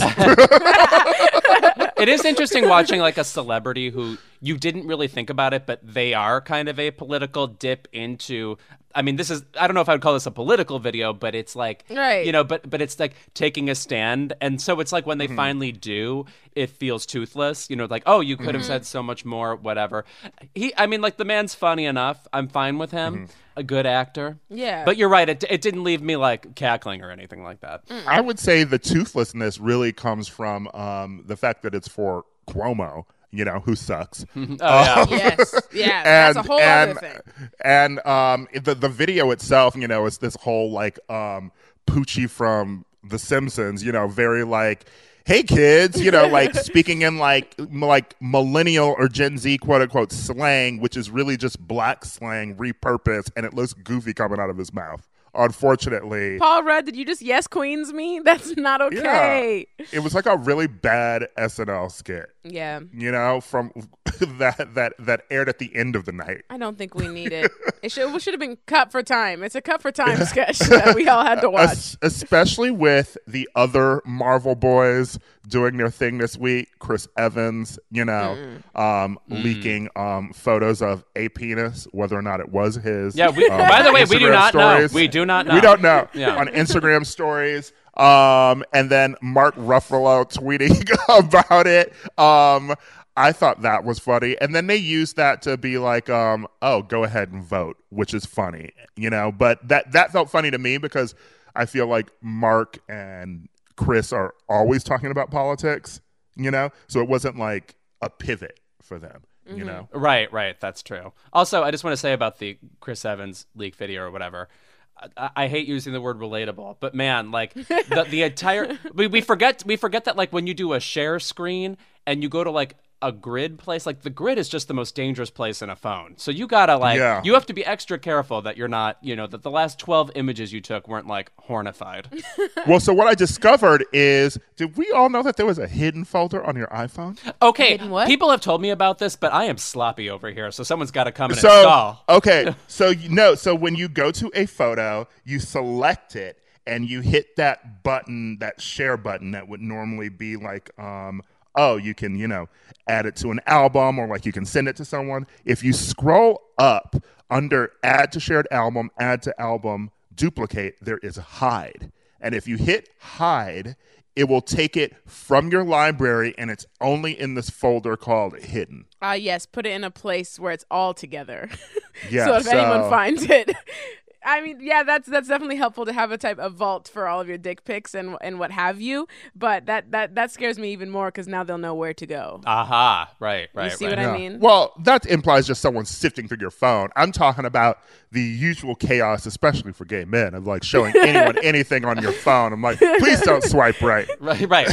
It is interesting watching like a celebrity who you didn't really think about it, but they are kind of a political dip into. I mean, this is, I don't know if I would call this a political video, but it's like, right. you know, but but it's like taking a stand. And so it's like when they mm-hmm. finally do, it feels toothless, you know, like, oh, you could mm-hmm. have said so much more, whatever. He, I mean, like the man's funny enough. I'm fine with him. Mm-hmm. A good actor. Yeah. But you're right. It, it didn't leave me like cackling or anything like that. Mm. I would say the toothlessness really comes from um, the fact that it's for Cuomo. You know, who sucks. oh, yeah. Um, yes. Yeah, and, that's a whole and, other thing. And um, the, the video itself, you know, is this whole, like, um, Poochie from The Simpsons, you know, very, like, hey, kids, you know, like, speaking in, like, m- like millennial or Gen Z, quote-unquote, slang, which is really just black slang repurposed, and it looks goofy coming out of his mouth. Unfortunately, Paul Rudd, did you just yes queens me? That's not okay. Yeah. It was like a really bad S N L skit. Yeah, you know, from that that that aired at the end of the night. I don't think we need it. It should it should have been cut for time. It's a cut for time sketch that we all had to watch. Es- especially with the other Marvel boys doing their thing this week. Chris Evans, you know, mm. um, mm. leaking um, photos of a penis, whether or not it was his. Yeah. We, um, by the way, Instagram we do not stories. know. We do not know. We don't know. Yeah. On Instagram stories. Um, and then Mark Ruffalo tweeting about it. Um, I thought that was funny. And then they used that to be like, um, oh, go ahead and vote, which is funny, you know. But that, that felt funny to me because I feel like Mark and Chris are always talking about politics, you know. So it wasn't like a pivot for them, mm-hmm. you know. Right, right. That's true. Also, I just want to say about the Chris Evans leak video or whatever. I, I hate using the word relatable, but man, like the, the entire we, we forget we forget that like when you do a share screen and you go to like a grid place, like the grid is just the most dangerous place in a phone. So you gotta like yeah. you have to be extra careful that you're not, you know, that the last twelve images you took weren't like hornified. Well, so what I discovered is, did we all know that there was a hidden folder on your iPhone? Okay, what? People have told me about this, but I am sloppy over here, so someone's got to come and so, install. Okay, so you know, so when you go to a photo, you select it and you hit that button, that share button that would normally be like, um, oh, you can, you know, add it to an album or like you can send it to someone. If you scroll up under add to shared album, add to album, duplicate, there is hide. And if you hit hide, it will take it from your library and it's only in this folder called hidden. Ah, uh, yes, put it in a place where it's all together. Yeah, so if so... anyone finds it. I mean, yeah, that's that's definitely helpful to have a type of vault for all of your dick pics and and what have you. But that that, that scares me even more because now they'll know where to go. Aha, right, right. You see right. what yeah. I mean? Well, that implies just someone sifting through your phone. I'm talking about the usual chaos, especially for gay men, of like showing anyone anything on your phone. I'm like, please don't swipe right. Right, right.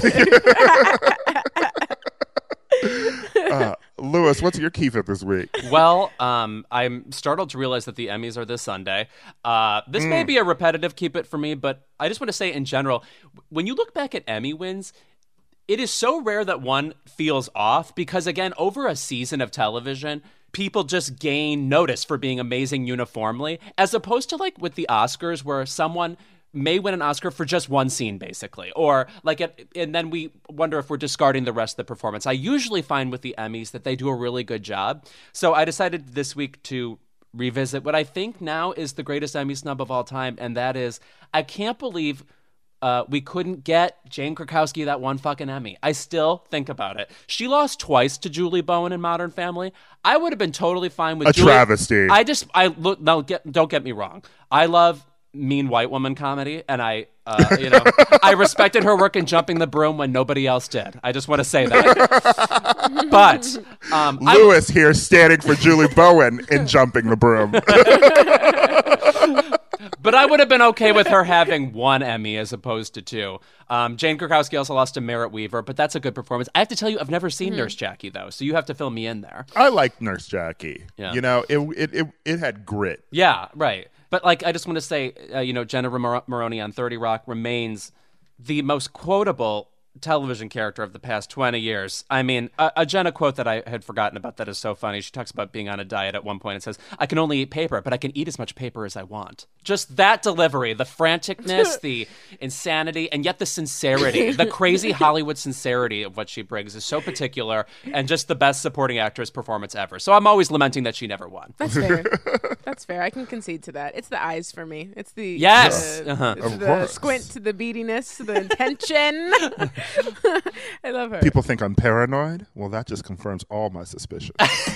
uh, Lewis, what's your key fit this week? Well, um, I'm startled to realize that the Emmys are this Sunday. Uh, this mm. may be a repetitive keep it for me, but I just want to say in general, when you look back at Emmy wins, it is so rare that one feels off because, again, over a season of television, people just gain notice for being amazing uniformly, as opposed to like with the Oscars where someone may win an Oscar for just one scene, basically. Or like, it, and then we wonder if we're discarding the rest of the performance. I usually find with the Emmys that they do a really good job. So I decided this week to revisit what I think now is the greatest Emmy snub of all time. And that is, I can't believe uh, we couldn't get Jane Krakowski that one fucking Emmy. I still think about it. She lost twice to Julie Bowen in Modern Family. I would have been totally fine with A Julie. travesty. I just, I look, no, get, don't get me wrong. I love mean white woman comedy, and I, uh, you know, I respected her work in Jumping the Broom when nobody else did. I just want to say that. But um, Lewis I, here standing for Julie Bowen in Jumping the Broom. But I would have been okay with her having one Emmy as opposed to two. Um, Jane Krakowski also lost to Merritt Wever, but that's a good performance. I have to tell you, I've never seen mm-hmm. Nurse Jackie, though, so you have to fill me in there. I like Nurse Jackie. Yeah. You know, it, it it it had grit. Yeah, right. But like, I just want to say, uh, you know, Jenna Mar- Maroney on thirty Rock remains the most quotable television character of the past twenty years. I mean, a, a Jenna quote that I had forgotten about that is so funny. She talks about being on a diet at one point and says, I can only eat paper, but I can eat as much paper as I want. Just that delivery, the franticness, the insanity, and yet the sincerity, the crazy Hollywood sincerity of what she brings is so particular, and just the best supporting actress performance ever. So I'm always lamenting that she never won. That's fair. That's fair. I can concede to that. It's the eyes for me. It's the yes, the, uh-huh. it's the squint to the beadiness, to the intention. I love her. People think I'm paranoid. Well, that just confirms all my suspicions.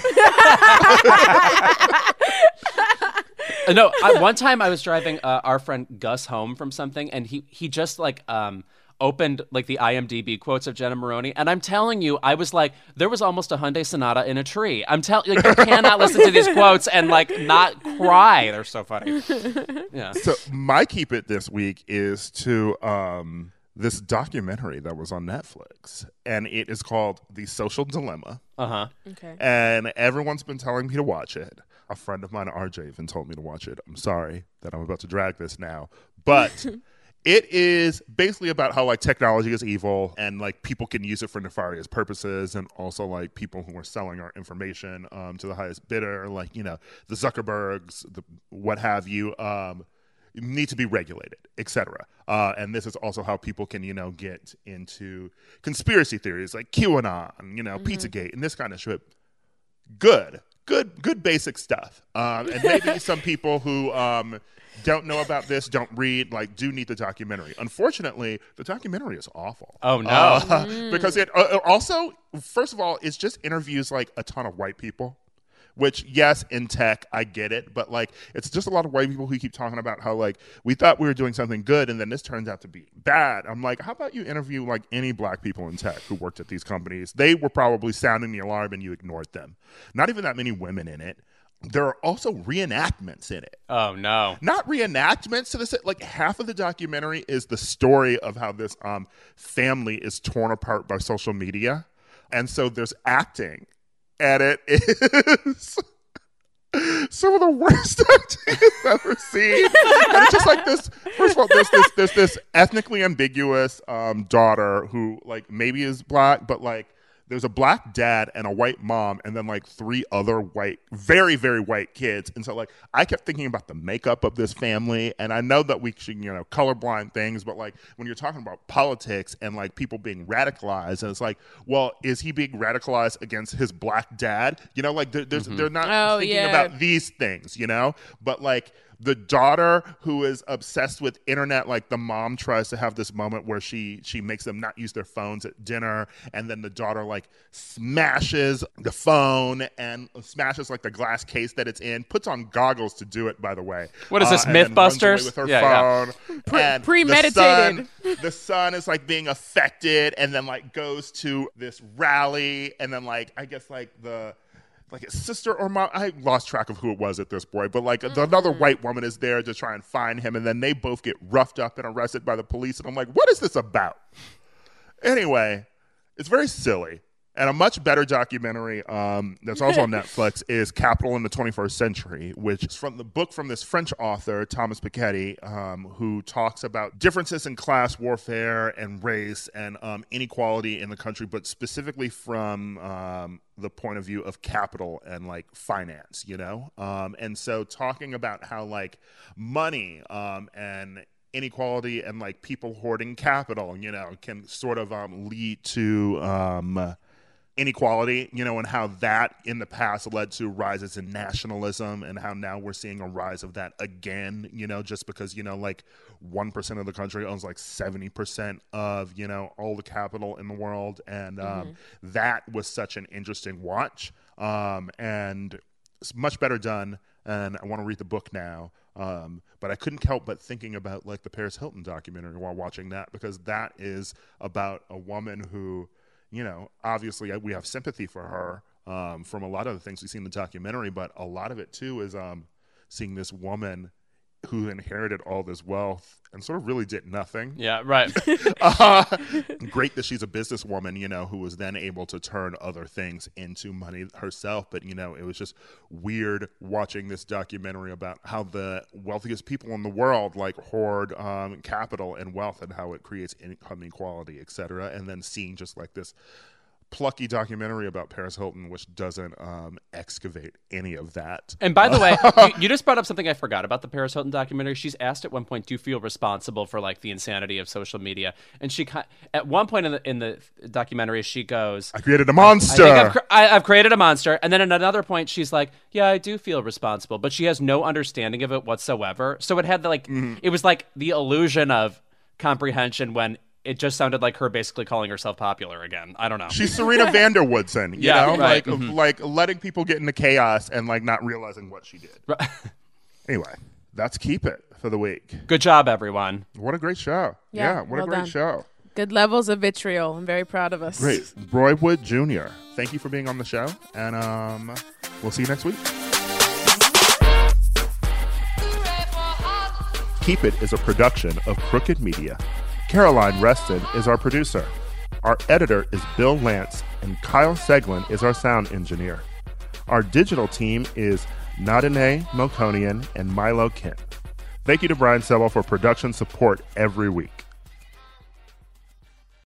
No, I, one time I was driving uh, our friend Gus home from something, and he he just like um opened like the I M D B quotes of Jenna Maroney, and I'm telling you, I was like, there was almost a Hyundai Sonata in a tree. I'm telling like, you cannot listen to these quotes and like not cry. They're so funny. Yeah. So my keep it this week is to um. this documentary that was on Netflix, and it is called The Social Dilemma. Uh-huh. Okay. And everyone's been telling me to watch it. A friend of mine, R J, even told me to watch it. I'm sorry that I'm about to drag this now. But it is basically about how, like, technology is evil and, like, people can use it for nefarious purposes, and also, like, people who are selling our information um, to the highest bidder, like, you know, the Zuckerbergs, the what have you, um, need to be regulated, et cetera. Uh, and this is also how people can, you know, get into conspiracy theories like QAnon, you know, mm-hmm. Pizzagate, and this kind of shit. Good, good, good basic stuff. Um, and maybe some people who um, don't know about this, don't read, like, do need the documentary. Unfortunately, the documentary is awful. Oh, no. Uh, mm. Because it uh, also, first of all, it's just interviews, like, a ton of white people. Which, yes, in tech, I get it, but, like, it's just a lot of white people who keep talking about how, like, we thought we were doing something good, and then this turns out to be bad. I'm like, how about you interview, like, any black people in tech who worked at these companies? They were probably sounding the alarm, and you ignored them. Not even that many women in it. There are also reenactments in it. Oh, no. Not reenactments to this. Like, half of the documentary is the story of how this um, family is torn apart by social media. And so there's acting. And it is some of the worst acting I've ever seen. And it's just like this. First of all, there's this there's this ethnically ambiguous um, daughter who, like, maybe is black, but, like, there's a black dad and a white mom, and then, like, three other white, very, very white kids. And so, like, I kept thinking about the makeup of this family, and I know that we should, you know, colorblind things, but, like, when you're talking about politics and, like, people being radicalized, and it's like, well, is he being radicalized against his black dad? You know, like, they're, there's, mm-hmm. they're not oh, thinking yeah. about these things, you know? But, like, the daughter who is obsessed with internet, like, the mom tries to have this moment where she she makes them not use their phones at dinner, and then the daughter, like, smashes the phone and smashes, like, the glass case that it's in, puts on goggles to do it, by the way. What is this, uh, Mythbusters? With her yeah, phone. Yeah. Pre- and premeditated. The son, the son is, like, being affected, and then, like, goes to this rally, and then, like, I guess, like, the like his sister or mom, I lost track of who it was at this point, but, like, mm-hmm. another white woman is there to try and find him, and then they both get roughed up and arrested by the police, and I'm like, what is this about? Anyway, it's very silly. And a much better documentary um, that's also on Netflix is Capital in the twenty-first Century, which is from the book from this French author, Thomas Piketty, um, who talks about differences in class warfare and race and um, inequality in the country, but specifically from um, the point of view of capital and, like, finance, you know? Um, and so talking about how, like, money um, and inequality and like people hoarding capital, you know, can sort of um, lead to um, inequality, you know, and how that in the past led to rises in nationalism, and how now we're seeing a rise of that again, you know, just because, you know, like one percent of the country owns like seventy percent of, you know, all the capital in the world. And um, mm-hmm. that was such an interesting watch, um, and it's much better done. And I want to read the book now. Um, but I couldn't help but thinking about like the Paris Hilton documentary while watching that, because that is about a woman who, you know, obviously we have sympathy for her um, from a lot of the things we see in the documentary, but a lot of it too is um, seeing this woman who inherited all this wealth and sort of really did nothing. Yeah, right. uh, great that she's a businesswoman, you know, who was then able to turn other things into money herself. But, you know, it was just weird watching this documentary about how the wealthiest people in the world like hoard um, capital and wealth, and how it creates income inequality, et cetera. And then seeing just like this plucky documentary about Paris Hilton, which doesn't um, excavate any of that. And by the way, you, you just brought up something I forgot about the Paris Hilton documentary. She's asked at one point, do you feel responsible for like the insanity of social media? And she, at one point in the, in the documentary, she goes, I created a monster. I think I've, cr- I, I've created a monster. And then at another point, she's like, yeah, I do feel responsible. But she has no understanding of it whatsoever. So it had the, like, mm-hmm. it was like the illusion of comprehension when it just sounded like her basically calling herself popular again. I don't know. She's Serena Vanderwoodson, you yeah, know, right. like mm-hmm. like letting people get into chaos and like not realizing what she did. Right. Anyway, that's Keep It for the week. Good job, everyone. What a great show. Yeah, Yeah, what well a great done. show. Good levels of vitriol. I'm very proud of us. Great. Roy Wood Junior, thank you for being on the show, and um, we'll see you next week. Keep It is a production of Crooked Media. Caroline Reston is our producer. Our editor is Bill Lance, and Kyle Seglin is our sound engineer. Our digital team is Nadine Melkonian and Milo Kent. Thank you to Brian Sebel for production support every week.